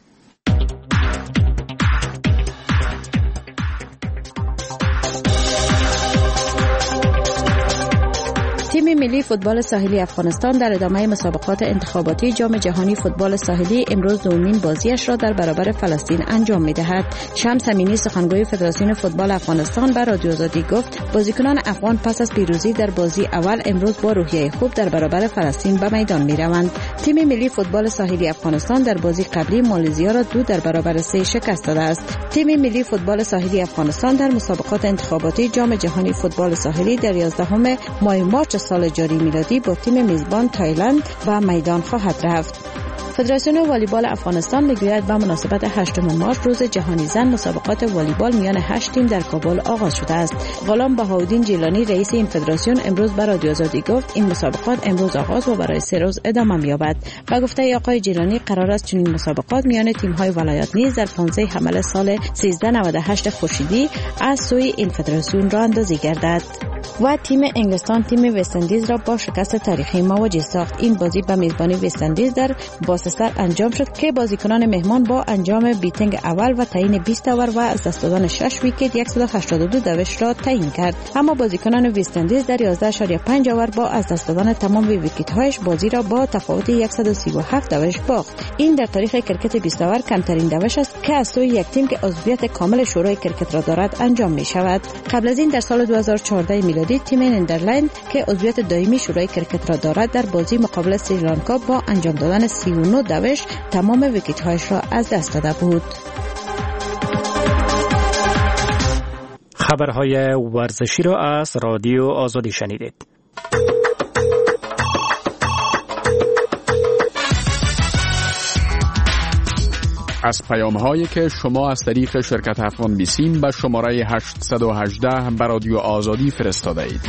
تیم ملی فوتبال ساحلی افغانستان در ادامه مسابقات انتخاباتی جام جهانی فوتبال ساحلی امروز دومین بازیش را در برابر فلسطین انجام می‌دهد. شمس امینی سخنگوی فدراسیون فوتبال افغانستان به رادیو آزادی گفت بازیکنان افغان پس از پیروزی در بازی اول امروز با روحیه خوب در برابر فلسطین به میدان می‌روند. تیم ملی فوتبال ساحلی افغانستان در بازی قبلی مالزیا را 2 در برابر 3 شکست داده است. تیم ملی فوتبال ساحلی افغانستان در مسابقات انتخاباتی جام جهانی فوتبال ساحلی در 11 ماه مارس سال جاری میلادی با تیم میزبان تایلند به میدان خواهد رفت. فدراسیون والیبال افغانستان میگوید به مناسبت 8 مارس روز جهانی زن مسابقات والیبال میان 8 تیم در کابل آغاز شده است. غلام بهاءالدین جیلانی رئیس این فدراسیون امروز به رادیو آزادی گفت این مسابقات امروز آغاز و برای 3 روز ادامه می‌یابد. و گفته آقای جیلانی قرار است چنین مسابقات میان تیم‌های ولایت نیز در 15 حمل سال 1398 خورشیدی از سوی این فدراسیون راه اندازی گردد. و تیم انگلستان تیم وست اندیز را با شکست تاریخی مواجه ساخت. این بازی به میزبانی وست اندیز در باستر انجام شد که بازیکنان مهمان با انجام بیتینگ اول و تعیین 20 اوور و از دست دادن 6 ویکت 182 دوش را تعیین کرد. اما بازیکنان وست اندیز در 11.5 اوور با از دست دادن تمام ویکت‌هایش بازی را با تفاوت 137 دوش باخت. این در تاریخ کرکت 20 اوور کمترین دوش است که از سوی یک تیم که عضویت کامل شورای کرکت را دارد انجام می شود. قبل از این در سال 2014 میلادی تیم نیدرلند که عضویت دائمی شورای کرکت را دارد در بازی مقابل سریلانکا با انجام دادن 39 دوش تمام ویکت‌هایش را از دست داده بود. خبرهای ورزشی را از رادیو آزادی شنیدید. از پیام‌هایی که شما از طریق شرکت افغان بیسیم به شماره 818 به رادیو آزادی فرستاده اید.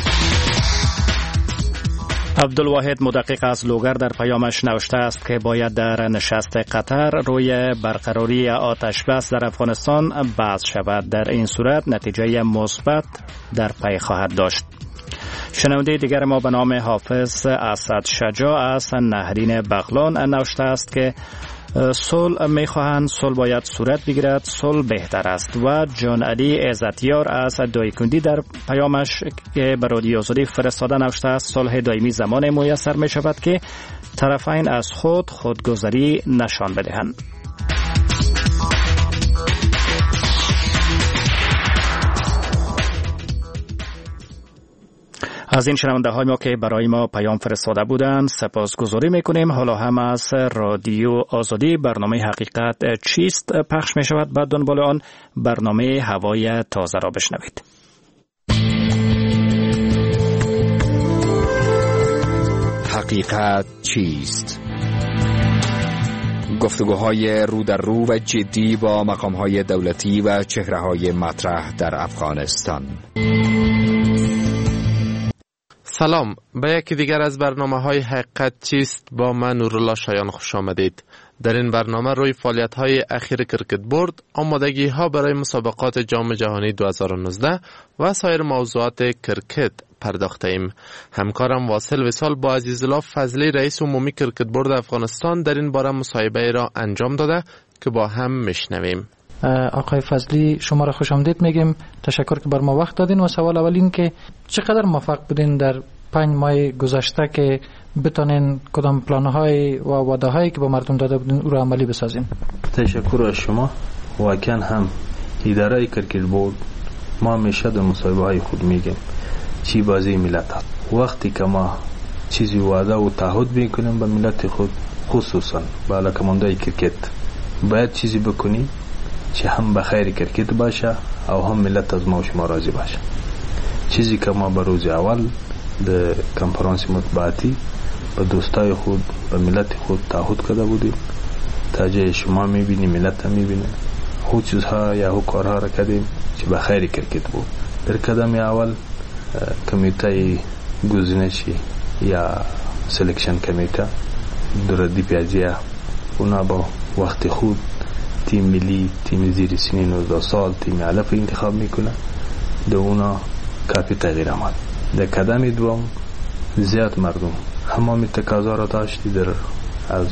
عبدالواحد مدقق از لوگر در پیامش نوشته است که باید در نشست قطر روی برقراری آتش بس در افغانستان بحث شود. در این صورت نتیجه مثبت در پی خواهد داشت. شنونده دیگر ما به نام حافظ اسد شجاع از نهرین بغلان نوشته است که صلح میخواهند، صلح باید صورت بگیرد، صلح بهتر است. و جان علی عزتیار از دایکندی در پیامش که به رادیو آزادی فرستاده نوشته است: صلح دائمی زمان میسر می شود که طرفین از خودگذری نشان بدهند. از این شنونده های ما که برای ما پیام فرستاده بودند سپاسگزاری میکنیم. حالا هم از رادیو آزادی برنامه حقیقت چیست پخش می شود. بعد دنبال آن برنامه هوای تازه را بشنوید. حقیقت چیست؟ گفتگوهای رو در رو و جدی با مقامهای دولتی و چهره‌های مطرح در افغانستان. سلام، به یکی دیگر از برنامه‌های حقیقت چیست با من نورالله شایان خوش آمدید. در این برنامه روی فعالیت‌های اخیر کرکت بورد، آمادگی‌ها برای مسابقات جام جهانی 2019 و سایر موضوعات کرکت پرداخته ایم. همکارم واصل وصال با عزیزالله فضلی رئیس عمومی کرکت بورد افغانستان در این باره مصاحبه را انجام داده که با هم میشنویم. آقای فضلی شما را خوش آمدید میگیم. تشکر که بر ما وقت دادین. و سوال اول این که چقدر موفق بودین در 5 ماه گذشته که بتونین کدام پلان‌های و وعده‌هایی که با مردم داده بودین او را عملی بسازین؟ تشکر از شما. واقعا هم اداره کرکت بورد ما همیشه در مصاحبه‌های خود میگیم چی بازی ملت هست. وقتی که ما چیزی وعده و تعهد میکنیم به ملت خود، خصوصا به علاقه‌مندای کرکت، باید چیزی بکنی که هم به خیر کرکت باشه او هم ملت از ما و شما راضی باشه. چیزی که ما به روز اول در کنفرانس مطبوعاتی به دوستای خود به ملت خود تعهد کرده بودیم تا جای شما میبینی ملت هم میبینه. خود چیزها یا کارها را کردیم که به خیر کرکت بود. در قدم اول کمیته گزینشی یا سلکشن کمیته در دیپیازیه اونا با وقت خود تیم ملی، تیم زیر سن 19 سال، تیم علف انتخاب میکنه. در اونا کافی تغییر آمد. در قدم دوم زیاد مردم همه تقاضا را داشتی در از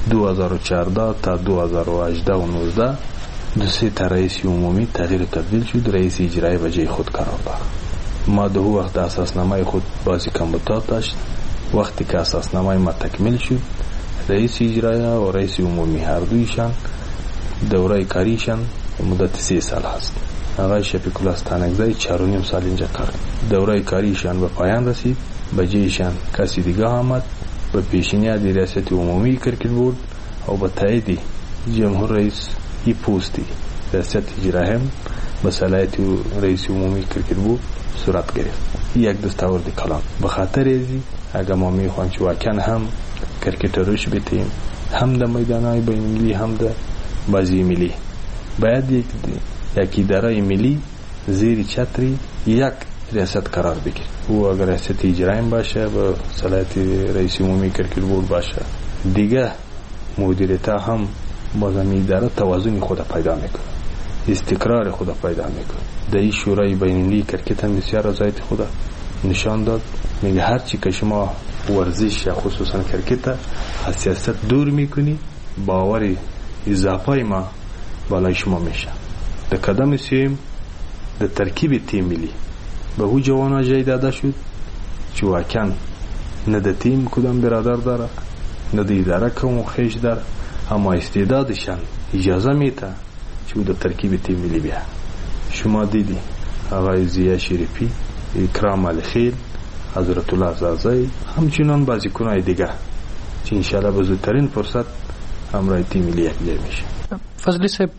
2014 تا 2018 و 19 دوسری تا رئیس عمومی تغییر تبدیل شد. رئیس اجرایی به جای خود قرار داد. ما در وقت اساسنامه خود بازی کمبودات داشت. وقتی که اساسنامه ما تکمیل شد، رئیس اجرایی و رئیس عمومی هر دویشان دوره کاریشان مدت 3 سال هست. آقای شفیق الله تانکزی 4.5 سال اینجا کار. دوره کاریشان به پایان رسید. به جایشان کسی دیگه آمد به پیشنهاد ریاست عمومی کرکت بورد و به تایید جمهور رئیس ای پوستی ریاست اجرایی هم به صلاحیت رئیس عمومی کرکت بورد صورت گرفت. یک دستاورد کلان. به خاطر ازی اگر ما میخوایم که واقعا هم کرکت روش بتیم، هم در میدانهای بین‌المللی هم در بازی ملی، باید یک اداره ملی زیر چتری یک ریاست قرار بگیره. او اگر ریاست اجرایی باشه به صلاحیت رئیس عمومی کرکت بورد باشه، دیگه مدیریت هم با زمین اداره توازن خود پیدا میکنه، استقرار خود پیدا میکنه. در این شورای بین‌المللی کرکت هم بسیار رضایت خود نشان داد. میگه هر چی که شما ورزش یا خصوصا کرکت از سیاست دور میکنی، باوری اضافه ما بالای شما میشه. در قدم سوم در ترکیب تیم ملی به او جوانا جای داده شد که واقعا نه در تیم کدام برادر داره، نه در اداره کم خیش داره، اما استعدادشان اجازه میده که در ترکیب تیم ملی بیا. شما دیدی آقای زیا شریفی، اکرام علی خیل، حضرت الله زازای، همچنان بازیکنای دیگه که انشاءالله به زودترین فرصت همراه تیم ملی یکجای میشه. فضلی صاحب،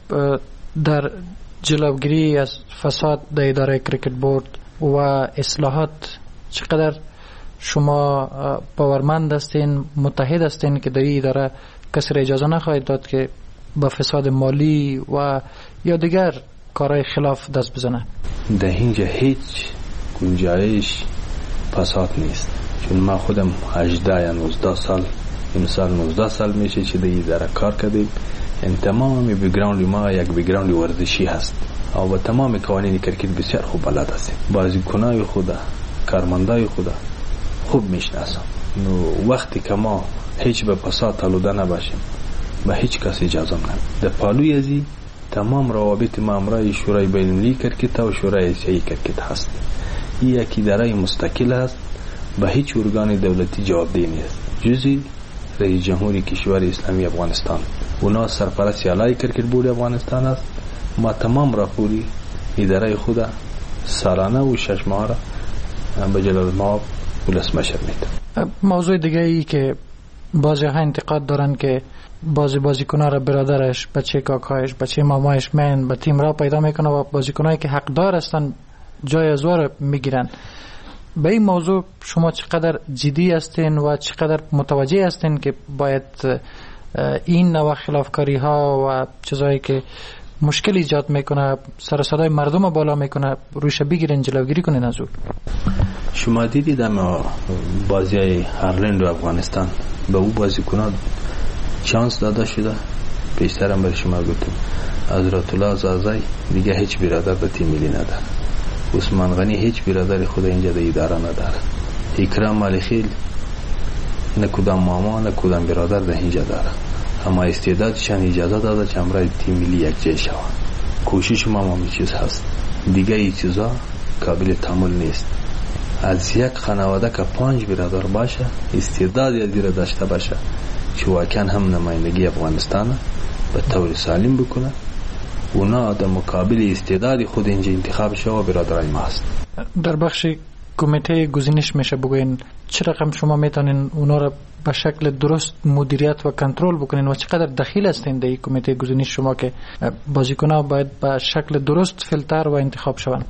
در جلوگیری از فساد در اداره کرکت بورد و اصلاحات چقدر شما باورمند هستین، متحد هستین که در این اداره کسی را اجازه نخواهید داد که با فساد مالی و یا دیگر کارهای خلاف دست بزنه؟ در اینجا هیچ گنجایش فساد نیست، چون ما خودم 18 یا 19 سال امسال 19 سال میشه که در اداره کار کردیم. این تمام بیگراوند ما یک بیگراوند ورزشی هست و با تمام قوانین کرکت بسیار خوب بلد هستیم. بازیکنای خود، کارمندای خود خوب میشناسم. وقتی که ما هیچ به فساد آلوده نباشیم، به هیچ کس اجازه نمیده. در پالوی ازی تمام روابط ما امرای شورای بین‌المللی کرکت و شورای آسیایی کرکت هست. این یک اداره مستقل است، به هیچ ارگان دولتی جوابدهی نیست جزی رئیس جمهوری کشور اسلامی افغانستان. اونا سرپرست اعلی کرکت بورد افغانستان است. ما تمام راپوری اداره خود سالانه و 6 ماه را به جلال المآب ولسمشر میده. موضوع دیگه ای که بعضی ها انتقاد دارن که بازیکن‌ها را برادرش، بچه کاکایش، بچه مامایش من به تیم را پیدا میکنه و بازیکنایی که حقدار هستن جای از او میگیرن. به این موضوع شما چقدر جدی هستین و چقدر متوجه هستین که باید این نوع خلافکاری ها و چیزایی که مشکل ایجاد میکنه، سر صدای مردم بالا میکنه، روش بگیرین، جلوگیری کنین از او؟ شما دیدید اما بازی هارلند و افغانستان به او بازیکنان چانس داده شده. پیشترم بر شما گفتم حضرت الله زازای دیگه هیچ برادر به تیم ملی نداره. عثمان غنی هیچ برادر خود اینجا در اداره نداره. اکرام مالخیل نه کدام ماما نه کدام برادر در اینجا داره. اما استعدادشان اجازه داده که امرای تیم ملی یک جای شود. کوشش ما می چیز هست. دیگه این چیزا قابل تحمل نیست. از یک خانواده که 5 برادر باشه، استعداد زیر داشته باشه که واقعا هم نمایندگی افغانستان به طور سالم بکنه، اونا در مقابل استعداد خود اینجا انتخاب شده و برادرای ما هست. در بخش کمیته گزینش میشه بگوین چه رقم شما میتونین اونا را به شکل درست مدیریت و کنترل بکنین و چقدر دخیل هستین در این کمیته گزینش شما که بازیکن‌ها باید به شکل درست فیلتر و انتخاب شوند؟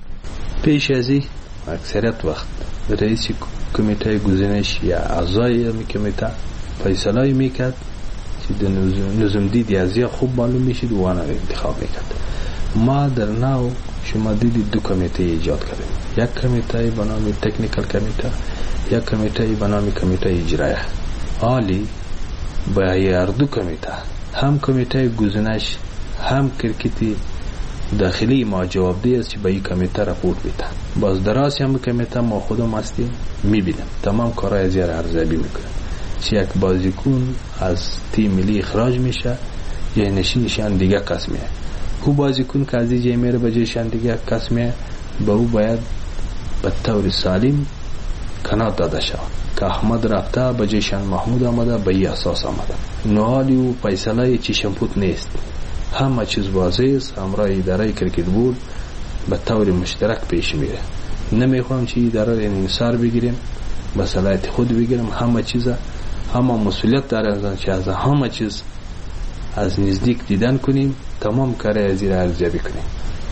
پیش ازی اکثریت وقت رئیس کمیته گزینش یا اعضای کمیته فیصله میکرد که نظم دیدی از یا خوب معلوم میشید و آنها انتخاب میکرد. ما در ناو شما دیدید 2 کمیته ایجاد کردیم. یک کمیته به نام تکنیکال کمیته، یک کمیته به نام کمیته اجرایی. حالی با هر 2 کمیته، هم کمیته گزینش هم کرکتی داخلی ما جوابدهی است که به این کمیته راپورت میده. باز دراز هم کمیته ما خودم هستیم میبینیم تمام کارهای از یار ارزیابی میکنیم چه یک بازیکن از تیم ملی اخراج میشه یا نشینشان دیگه قسمیه. او بازیکن که از اینجا میره به جایشان دیگه قسمیه، به او باید به طور سالم کنات داده شود که احمد رفته به جایشان محمود آمده، به این اساس آمده. نوالی و فیصله چشم پوت نیست، همه چیز واضح است. امرای اداره کرکت بورد به طور مشترک پیش میره. نمیخوام چه اداره را انحصار بگیریم، به صلاحیت خود بگیریم. همه چیز همه مسئولیت داره که از همه چیز از نزدیک دیدن کنیم، تمام کار زیر ارزیابی کنیم.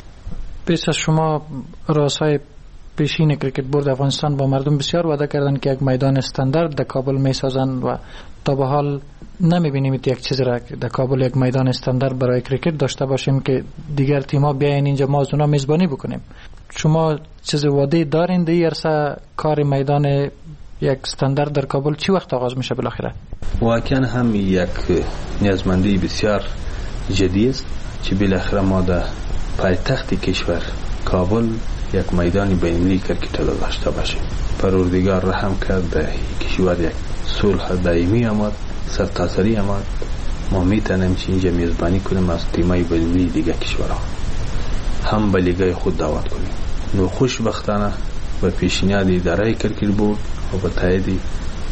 پیش از شما رؤسای پیشین کرکت بورد افغانستان با مردم بسیار وعده کردن که یک میدان استاندارد در کابل میسازند و تا به حال نمیبینیم یک چیز را در کابل یک میدان استاندارد برای کرکت داشته باشیم که دیگر تیم‌ها بیاین اینجا ما از اونا میزبانی بکنیم. شما چیز وعده دارین در عرصه کار میدان یک استاندارد در کابل چی وقت آغاز میشه بالاخره؟ واقعا هم یک نیازمندی بسیار جدی است که بالاخره ما در پایتخت کشور کابل یک میدان بین‌المللی کرکت را داشته باشیم. پروردگار رحم کرد در کشور یک صلح دائمی آمد، سرتاسری آمد. ما میتونیم که اینجا میزبانی کنیم از تیمای بین‌المللی دیگه کشورها، هم به لیگای خود دعوت کنیم. نو خوشبختانه به پیشنهاد اداره کرکت بورد و به تایید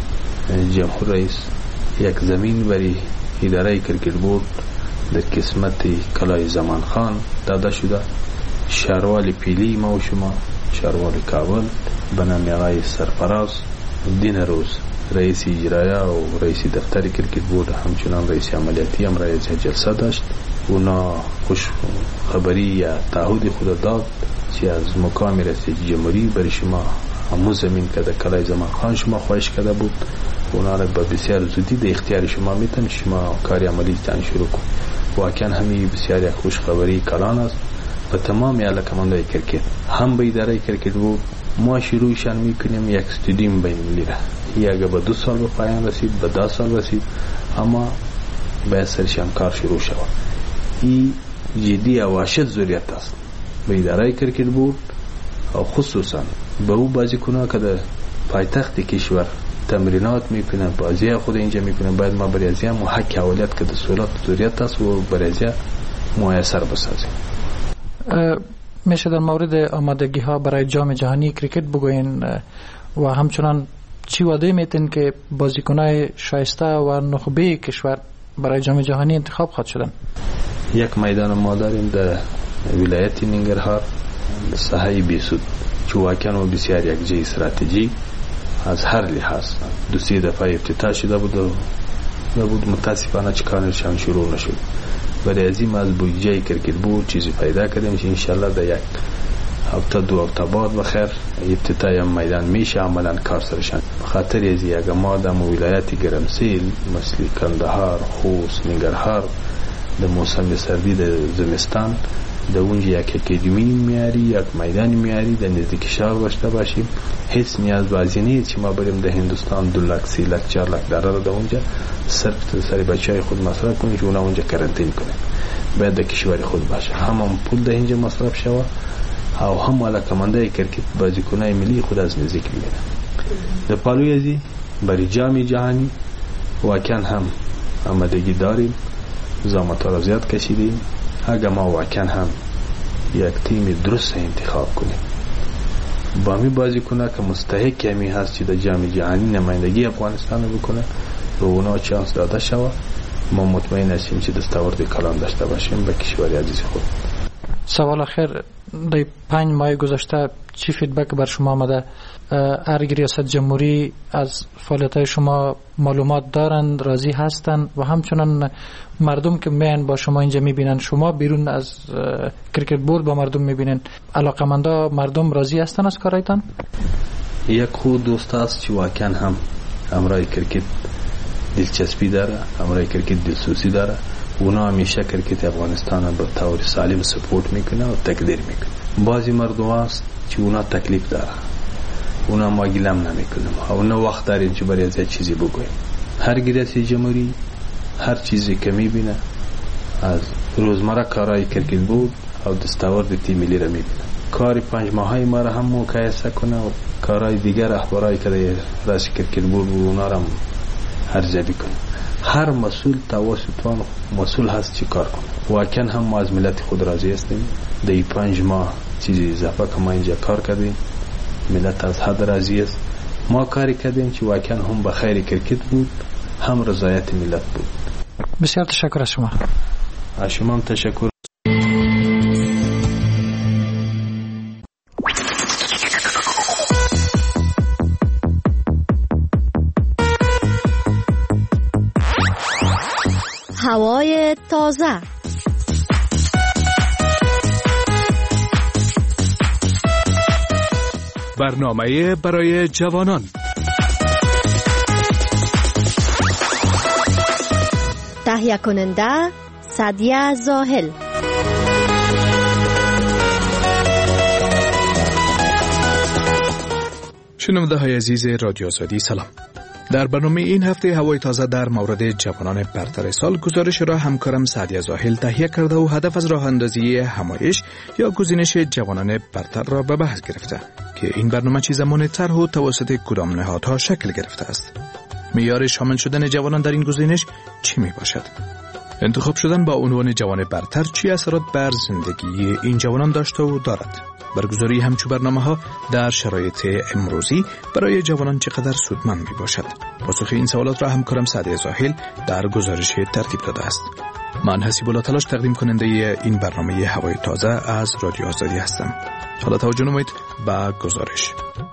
جمهور رئیس یک زمین برای اداره کرکت بورد در قسمت کلای زمان خان داده شده. شهروال پیلی ما و شما، شهروال کابل به نام آقای سرفراز دین روز رئیس اجرایی و رئیس دفتر کرکت بورد، همچنان رئیس عملیاتی هم رئیس جلسه داشت. اونا خوش خبری یا تعهد خود داد که از مقام رئیس جمهوری برای شما همون زمین که در کلای زمان خان شما خواهش کرده بود، اونا را به بسیار زودی در اختیار شما میتن شما کاری عملی تان شروع کن. واقعا همین بسیار یک خوش خبری کلان است و تمام علاقمندای کرکت. هم به اداره کرکت بود ما شروعشان میکنیم یک استادیوم بین‌المللی را، یا به 2 سال به پایان رسید، به 10 سال رسید، اما به سرشان کار شروع شود. این جدی و واشد ضرورت است به اداره کرکت بود و خصوصا به او بازیکنان که در پایتخت کشور تمرینات میکنه، بازی خود اینجا میکنه. باید ما برای ازی هم حق اولیت که دستورات دوریت است و برای ازی میسر بسازیم. میشه در مورد آمادگی ها برای جام جهانی کریکت بگوین و همچنان چی وعده میتین که بازیکنای شایسته و نخبه کشور برای جام جهانی انتخاب خواهد شدن؟ یک میدان ما داریم در ولایت ننگرهار، ساحه بیسود که واقعا و بسیار یک جای استراتژی از هر لحاظ 2-3 دفعه افتتاح شده بود متاسفانه کارشان شروع نشد. برای ازیم از بودجه کرکت بود چیزی پیدا کردیم که انشالله در یک هفته 2 هفته بعد بخیر افتتاح میدان میشه عملا کار سرشان. بخاطر از یک ما در ولایت گرمسیل مثل کندهار، خوست، ننگرهار در موسم سردی در زمستان در اونجا یک اکادمی میاری، یک میدان میاری در نزدیک شهر داشته باشیم. هیچ نیاز بازی نیست که ما بریم در هندوستان 2 لک 3 لک 4 لک دلار در اونجا صرف سر بچهای خود مصرف کنیم که اونا اونجا کرانتین کنیم. باید در کشور خود باشه، هم پول در اینجا مصرف شود او هم علاقمنده کرکت بازیکنای ملی خود از نزدیک ببینن. در پالوی ازی برای جام جهانی واقعا هم آمادگی داریم، زحمت را زیاد کشیدیم. اگر ما واقعا هم یک تیم درست انتخاب کنیم با می بازیکنه که مستحق همی هست که در جام جهانی نمایندگی افغانستان بکنه و اونا چانس داده شود، ما مطمئن هستیم که دستاورد کلان داشته باشیم به کشور عزیز خود. سوال آخر، در 5 ماه گذشته چی فیدبک بر شما آمده؟ ارگ ریاست جمهوری از فعالیت‌های شما معلومات دارند، راضی هستند و همچنان مردم که میان با شما اینجا میبینن، شما بیرون از کرکت بورد با مردم میبینن، علاقمندا مردم راضی هستند از کارایتان؟ یک خود دوست است که واقعا هم امرای کرکت دلچسپی داره، امرای کرکت دلسوزی داره. اونا همیشه کرکت افغانستان به طور سالم سپورت میکنه و تقدیر میکنه. بعضی مردم هست که اونا تکلیف داره، اونا ما گلم نمیکنیم، اونا وقت داریم که برای از چیزی بگویم. هر ریاست جمهوری هر چیزی که میبینه از روزمره کارهای کرکت بود او دستاورد تیم ملی را میبینه. کار 5 ماهه ما را هم مقایسه کنه و کارهای دیگر اخبارایی که راس کرکت بود اونا را ارزیابی کنه. هر مسئول توسطان مسئول هست چی کار کنه. واقعا هم ما از ملت خود راضی هستیم. در 5 ماه چیزی اضافه که ما اینجا کار کردیم، ملت از حد راضی است. ما کاری کردیم که واقعا هم به خیر کرکت بود، هم رضایت ملت بود. بسیار تشکر از شما. از شما هم تشکر. هوای تازه، برنامه برای جوانان. تهیه کننده سعدیه زاهل. شنونده های عزیز رادیو آزادی سلام. در برنامه این هفته هوای تازه در مورد جوانان برتر سال گزارش را همکارم سعدیه زاهل تهیه کرده و هدف از راه اندازی همایش یا گزینش جوانان برتر را به بحث گرفته که این برنامه چه زمان طرح و توسط کدام نهادها شکل گرفته است. معیار شامل شدن جوانان در این گزینش چی می باشد؟ انتخاب شدن با عنوان جوان برتر چی اثرات بر زندگی این جوانان داشته و دارد؟ برگزاری همچو برنامه‌ها در شرایط امروزی برای جوانان چقدر سودمند می باشد؟ پاسخ این سوالات را همکارم سعدیه زاهل در گزارش ترتیب داده است. من حسیب الله تلاش تقدیم کننده این برنامه هوای تازه از رادیو آزادی هستم. حالا توجه نمایید به گزارش.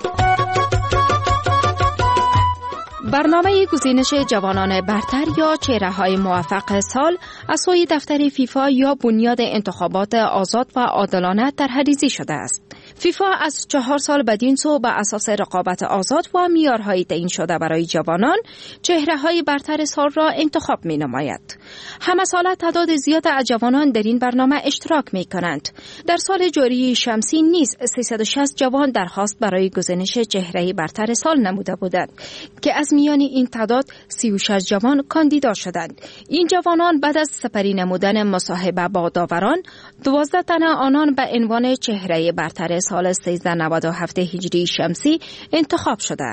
برنامه گزینش جوانان برتر یا چهره‌های موفق سال از سوی دفتر فیفا یا بنیاد انتخابات آزاد و عادلانه طرح‌ریزی شده است. فیفا از 4 سال بدین سو بر اساس رقابت آزاد و معیارهای تعیین شده برای جوانان چهره‌های برتر سال را انتخاب می‌نماید. همه ساله تعداد زیاد از جوانان در این برنامه اشتراک می‌کنند. در سال جاری شمسی نیز 360 جوان درخواست برای گزینش چهره برتر سال نموده بودند که از میان این تعداد 36 جوان کاندیدا شدند. این جوانان بعد از سپری نمودن مصاحبه با داوران 12 تن آنان به عنوان چهره برتر سال 1397 هجری شمسی انتخاب شدند.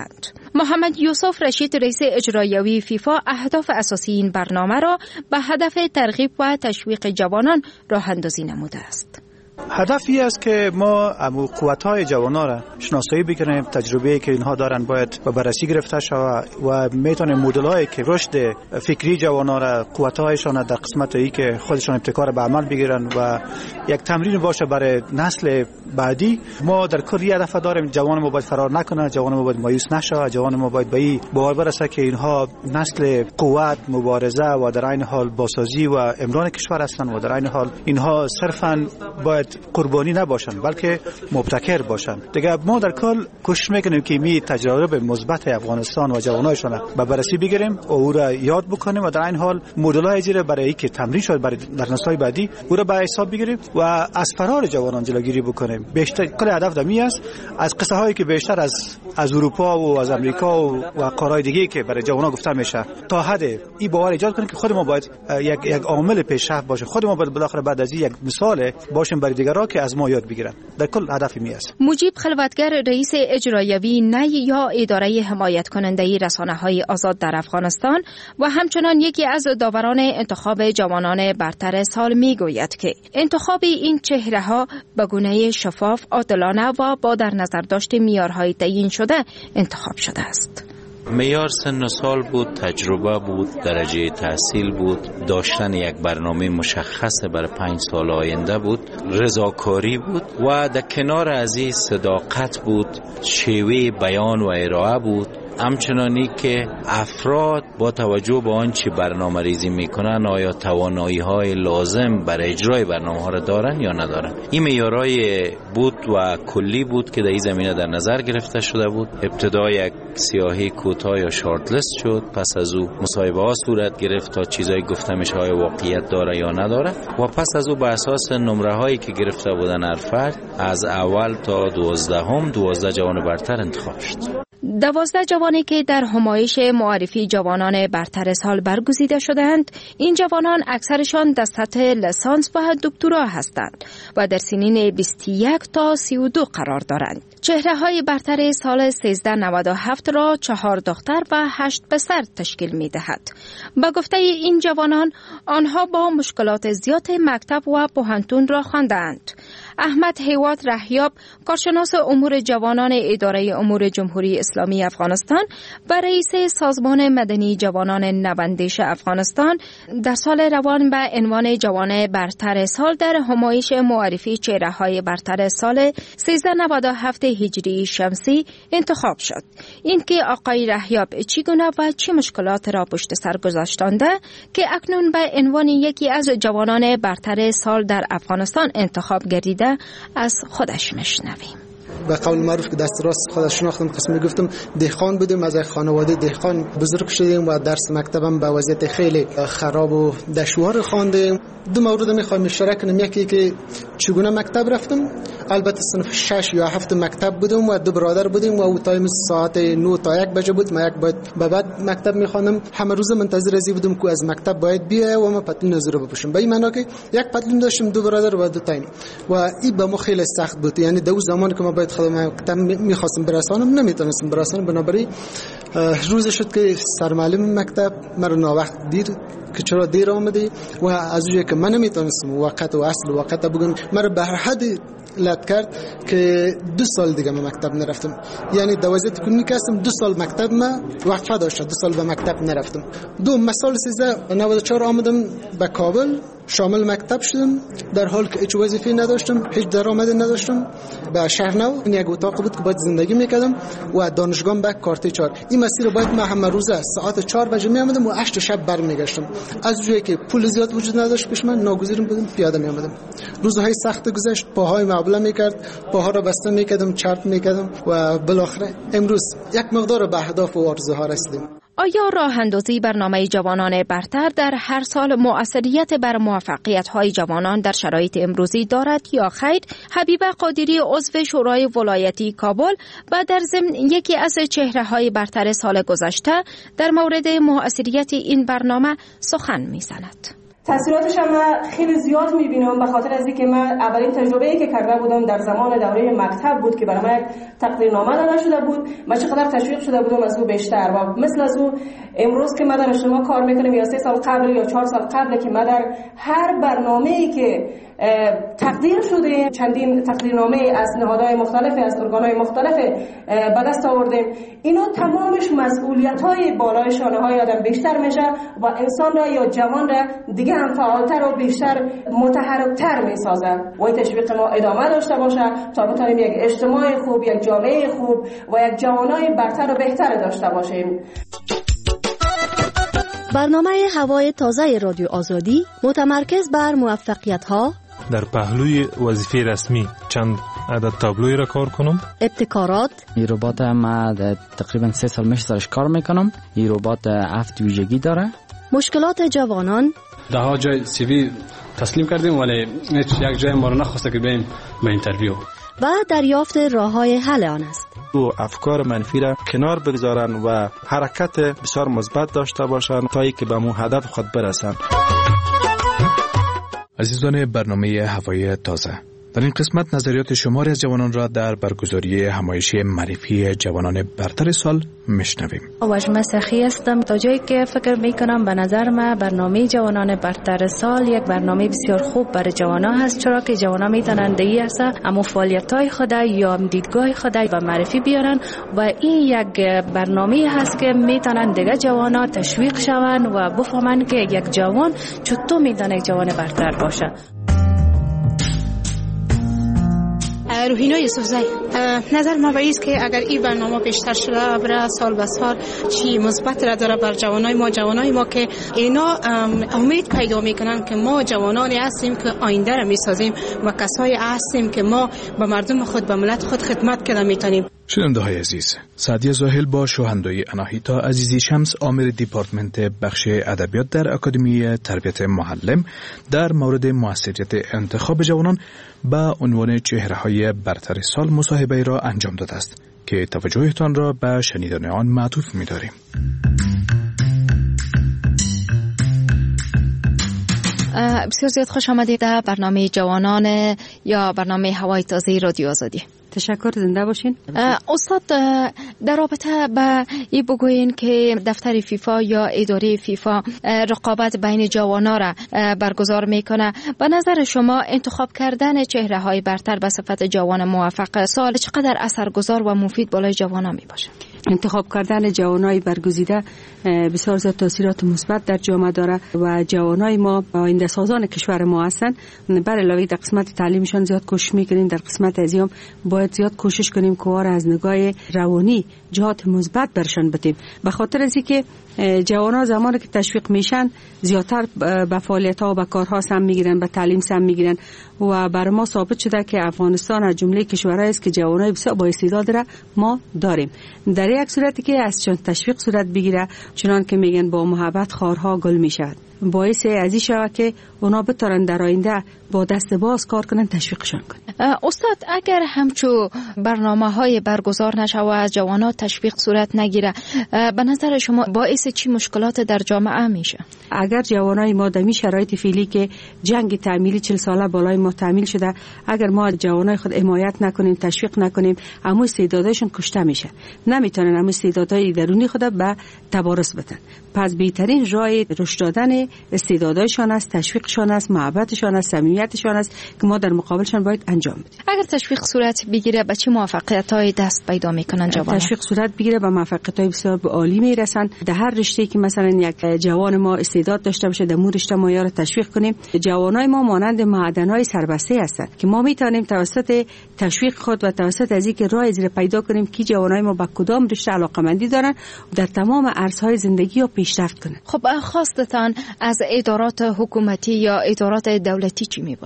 محمد یوسف رشید رئیس اجرایی فیفا اهداف اساسی این برنامه را به هدف ترغیب و تشویق جوانان راه اندازی نموده است. هدفی است که ما قوت‌های جوانان را شناسایی بکنیم، تجربه‌ای که اینها دارن باید به بررسی گرفته شود و میتونه مدل‌هایی که رشد فکری جوانان را قوت‌هایشان در قسمتی که خودشان ابتکار به عمل بگیرن و یک تمرین باشه برای نسل بعدی. ما در کل یه هدف داریم، جوان ما باید فرار نکنه، جوان ما باید مایوس نشه، جوان ما باید به این باور برسه که اینها نسل قوت، مبارزه و در عین حال بازسازی و امران کشور هستند و در عین حال اینها صرفاً باید قربانی نباشن بلکه مبتکر باشن. دیگه ما در کل کوشش میکنیم که می تجربه مثبت افغانستان و جوانایشان به بررسی بگیریم و او را یاد بکنیم و در این حال مدل‌های جدید برای اینکه تمرین شد برای در نسل‌های بعدی او را به حساب بگیریم و از فرار جوانان جلوگیری بکنیم. بیشتر کل هدف دمی است از قصه هایی که بیشتر از اروپا و از امریکا و قاره‌های دیگه که برای جوانان گفته میشه تا حد این باور ایجاد کنیم که خود ما باید یک عامل پیشرفت باشه، خود ما باید بالاخره بعد از یک مثال باشیم برای دیگران که از ما یاد بگیرن. در کل هدفی می است. مجیب خلوتگر رئیس اجرایی نی یا اداره حمایت کننده رسانه‌های آزاد در افغانستان و همچنان یکی از داوران انتخاب جوانان برتر سال میگوید که انتخاب این چهره‌ها به گونه شفاف، عادلانه و با در نظر داشت معیارهای تعیین شده انتخاب شده است. معیار سن و سال بود، تجربه بود، درجه تحصیل بود، داشتن یک برنامه مشخص برای 5 سال آینده بود، رضاکاری بود و در کنار از این صداقت بود، شیوه بیان و ارائه بود. همچنانی که افراد با توجه به آنچه برنامه ریزی میکنن آیا توانایی های لازم برای اجرای برنامه ها را دارن یا ندارن. این معیارهای بود و کلی بود که در این زمینه در نظر گرفته شده بود. ابتدا یک سیاهی کوتاه یا شارت لیست شد، پس از او مصاحبه ها صورت گرفت تا چیزایی گفته میشه آیا واقعیت داره یا نداره و پس از او به اساس نمره هایی که گرفته بودن هر فرد از اول تا 12 جوان برتر انتخاب شد. 12 جوانی که در همایش معرفی جوانان برتر سال برگزیده شدند، این جوانان اکثرشان در سطح لیسانس و دکترا هستند و در سنین 21 تا 32 قرار دارند. چهره‌های برتر سال 1397 را 4 دختر و 8 پسر تشکیل می‌دهد. با گفته این جوانان، آنها با مشکلات زیاد مکتب و پوهنتون را خواندند. احمد هیوات رهیاب، کارشناس امور جوانان اداره امور جمهوری اسلامی افغانستان و رئیس سازمان مدنی جوانان نوندش افغانستان، در سال روان به عنوان جوان برتر سال در همایش معرفی چهره‌های برتر سال 1397 هجری شمسی انتخاب شد. اینکه آقای رهیاب چگونه و چه مشکلات را پشت سر گذاشتند که اکنون به عنوان یکی از جوانان برتر سال در افغانستان انتخاب گردیده از خودش میشنویم. به قول معروف که دست راست خودش شناختم، قسمی گفتم دهقان بودیم، از خانواده دهقان بزرگ شدیم و درس مکتبم به وضعیت خیلی خراب و دشوار خواندیم. دو مورد میخوایم اشاره کنم. یکی که چگونه مکتب رفتم، البته صنف 6 یا 7 مکتب بودم و 2 برادر بودیم و تایم ساعت 9 تا 1 بجه بود. ما یک بعد مکتب میخواندم، همه روز منتظر ازی بودم که از مکتب باید بیای و ما پتلون زیر بپوشم. به این معنی که یک پتلون داشتم، 2 برادر و 2 تایم و این به ما خیلی سخت بود. یعنی دو زمانی که ما باید خودم مکتب میخواستم برسانم نمیتونستم برسانم. بنابراین روز شد که سرمعلم مکتب مرا ناوقت دید که چرا دیر آمدی و از اونجایی که من نمیتونستم وقت و اصل وقت بگم، مرا به هر حد لط کرد که 2 سال دیگه من مکتب نرفتم. یعنی در وضعیت کنونی که هستم 2 سال مکتب ما وقفه داشت، 2 سال به مکتب نرفتم. سال 1394 آمدم به کابل، شامل مکتب شدم در حال که هیچ وظیفه‌ای نداشتم، هیچ درآمدی نداشتم. به شهر نو این یک اتاق بود که باید زندگی میکردم و دانشگاه به کارت 4. این مسیر باید من همه روزه ساعت 4 بجه میامدم و 8 شب برمیگشتم. از اونجایی که پول زیاد وجود نداشت پیش من، ناگزیر بودم پیاده میامدم. روزهای سخت گذشت، پاهای معبله میکرد، پاها را بسته میکردم، چرت میکردم و بالاخره امروز یک مقدار به اهداف و آرزوها رسیدیم. آیا راه اندازی برنامه جوانان برتر در هر سال مؤثریت بر موفقیت‌های جوانان در شرایط امروزی دارد یا خیر؟ حبیبه قادری عضو شورای ولایتی کابل و در ضمن یکی از چهره‌های برتر سال گذشته در مورد مؤثریت این برنامه سخن می‌زند. تاثیراتش هم من خیلی زیاد میبینم، به خاطر از اینکه من اولین تجربه‌ای که کرده بودم در زمان دوره مکتب بود که برای من یک تقدیرنامه داده شده بود. من چقدر تشویق شده بودم از او بیشتر، و مثل از او امروز که من در اجتماع کار میکنم یا 3 سال قبل یا 4 سال قبل که من در هر برنامه‌ای که تقدیر شده چندین تقدیرنامه از نهادهای مختلف، از ارگان‌های مختلف به دست آوردیم، اینا تمامش مسئولیت‌های بالای شانه‌های آدم بیشتر میشه و انسان را یا جوان را دیگه هم فعالتر و بیشتر متحرک‌تر میسازه و این تشویق ما ادامه داشته باشه تا بتونیم یک اجتماع خوب، یک جامعه خوب و یک جوانای برتر و بهتر داشته باشیم. برنامه هوای تازه رادیو آزادی متمرکز بر موفقیت‌ها در پهلوی وظیفه رسمی چند عدد تابلوی را کار کنم. ابتکارات. این ربات ما تقریبا 3 سال میشه سرش کار میکنم. این ربات 7 ویژگی داره. مشکلات جوانان. ده ها جای سی وی تسلیم کردیم ولی یک جای ما رو نخواسته که بریم به اینترویو. و دریافت راه‌های حل آن است. و افکار منفی را کنار بگذارن و حرکت بسیار مثبت داشته باشند تا اینکه به مو هدف خود برسند. عزیزان برنامه هوای تازه، در این قسمت نظریات شماری از جوانان را در برگزاری همایش معرفی جوانان برتر سال میشنویم. واجمه سخی هستم. تا جایی که فکر میکنم به نظر من برنامه جوانان برتر سال یک برنامه بسیار خوب برای جوانان هست، چرا که جوانان میتونن دیگه هست اما فعالیت‌های خود یا دیدگاه خود و معرفی بیارن و این یک برنامه هست که میتونن دیگه جوانان تشویق شون و بفهمن که یک جوان چطور میتونه یک جوان برتر باشه. روحینا یوسفزی، نظر ما به ایست که اگر این برنامه بیشتر شده برای سال به سال چی مثبت را داره بر جوانای ما که اینا امید پیدا میکنن که ما جوانانی هستیم که آینده را میسازیم و کسایی هستیم که ما به مردم خود به ملت خود خدمت کنیم میتونیم. شنونده های عزیز، سعدیه زاهل با شوهندوی اناهیتا عزیزی شمس عامل دیپارتمنت بخش ادبیات در اکادمی تربیت معلم در مورد موثریت انتخاب جوانان با عنوان چهره‌های برتر سال مصاحبه را انجام داده است که توجهتان را به شنیدن آن معطوف می‌داریم. بسیار زیاد خوش آمدید در برنامه جوانان یا برنامه هوای تازه رادیو آزادی. تشکر، زنده باشین. استاد، در رابطه با این بگوین که دفتر فیفا یا اداره فیفا رقابت بین جوانا را برگزار میکنه، به نظر شما انتخاب کردن چهره های برتر به صفت جوان موفق سال چقدر اثرگذار و مفید بالای جوانا می باشه؟ انتخاب کردن جوانای برگزیده بسیار زیاد تاثیرات مثبت در جامعه داره و جوانای ما آینده سازان کشور ما هستن. بر علاوه در قسمت تعلیمشان زیاد کوشش میکنیم، در قسمت ازیام باید زیاد کوشش کنیم که از نگاه روانی جهات مثبت برشان بدیم، به خاطر از اینکه جوانا زمانی که تشویق میشن زیادتر به فعالیت‌ها و به کارها سهم میگیرن، به تعلیم سهم میگیرن و برای ما ثابت شده که افغانستان از جمله کشورهایی است که جوانای بسیار با استعداد را ما داریم. در یک صورتی که از چون تشویق صورت بگیره، چنان که میگن با محبت خارها گل میشود، باعث از این شود که اونا بتونن در آینده با دست باز کار کنن، تشویقشان کنن. استاد، اگر همچو برنامه‌های برگزار نشه و از جوانات تشویق صورت نگیره، به نظر شما باعث چی مشکلات در جامعه میشه؟ اگر جوانای ما در شرایط فعلی که جنگ تعمیلی 40 ساله بالای ما تعمیل شده، اگر ما جوانای خود حمایت نکنیم، تشویق نکنیم، اما استعدادشون کشته میشه، نمیتونن اما استعدادهای درونی خود به تبارز بدن. پس بهترین راه رشد دادن استعدادشان است، تشویقشان است، محبتشان است، صمیمیتشان است که ما در مقابلشان باید انجام بدیم. اگر تشویق صورت بگیره به چه موفقیت‌های دست پیدا میکنن جوانان؟ تشویق صورت بگیره به موفقیت‌های بسیار عالی میرسن. در هر رشته‌ای که مثلا یک جوان ما استعداد داشته باشه، در مون رشته ما یارو تشویق کنیم. جوانای ما مانند معدن‌های سربسته هستند که ما میتونیم توسط تشویق خود و توسط از اینکه راه زیر پیدا کنیم که جوانای ما به کدام رشته علاقه‌مندی دارن، در تمام عرصه‌های زندگی پیشرفت کنه. خب خواستتان از ادارات حکومتی یا ادارات دولتی چی می باشه؟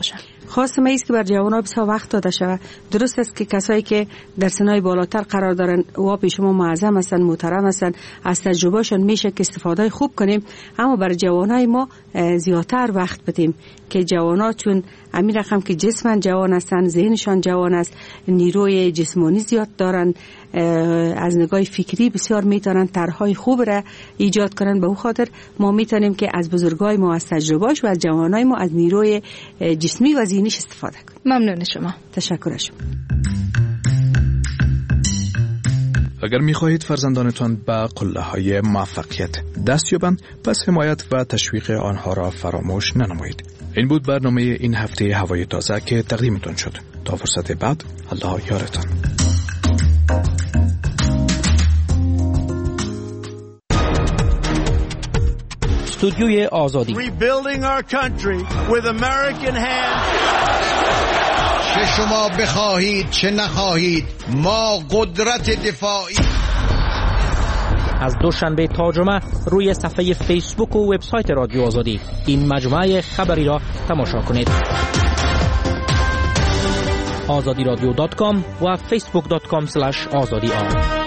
خواست ما است که بر جوانان بسیار وقت داده شود. درست است که کسایی که در سنای بالاتر قرار دارن و پیش ما معظم هستن، محترم هستن، از تجربهشون میشه که استفاده خوب کنیم، اما بر جوانای ما زیادتر وقت بدیم که جوانا چون همین رقم که جسمن جوان هستن، ذهنشان جوان است، نیروی جسمانی زیاد دارن، از نگاه فکری بسیار میتونن طرحهای خوب را ایجاد کنن. به او خاطر ما میتونیم که از بزرگای ما از تجربهاش و از جوانای ما از نیروی جسمی و ذهنیش استفاده کنیم. ممنون شما. تشکر شما. اگر می‌خواهید فرزندانتان به قله‌های موفقیت دست یابند، پس حمایت و تشویق آنها را فراموش ننمایید. این بود برنامه این هفته هوای تازه که تقدیمتان شد. تا فرصت بعد، الله یارتان. استودیوی آزادی. Rebuilding our country with American hands. چه شما بخواهید چه نخواهید، ما قدرت دفاعی. از دوشنبه تا جمعه روی صفحه فیسبوک و وبسایت رادیو آزادی این مجموعه خبری را تماشا کنید. azadi radio.com و facebook.com/azadi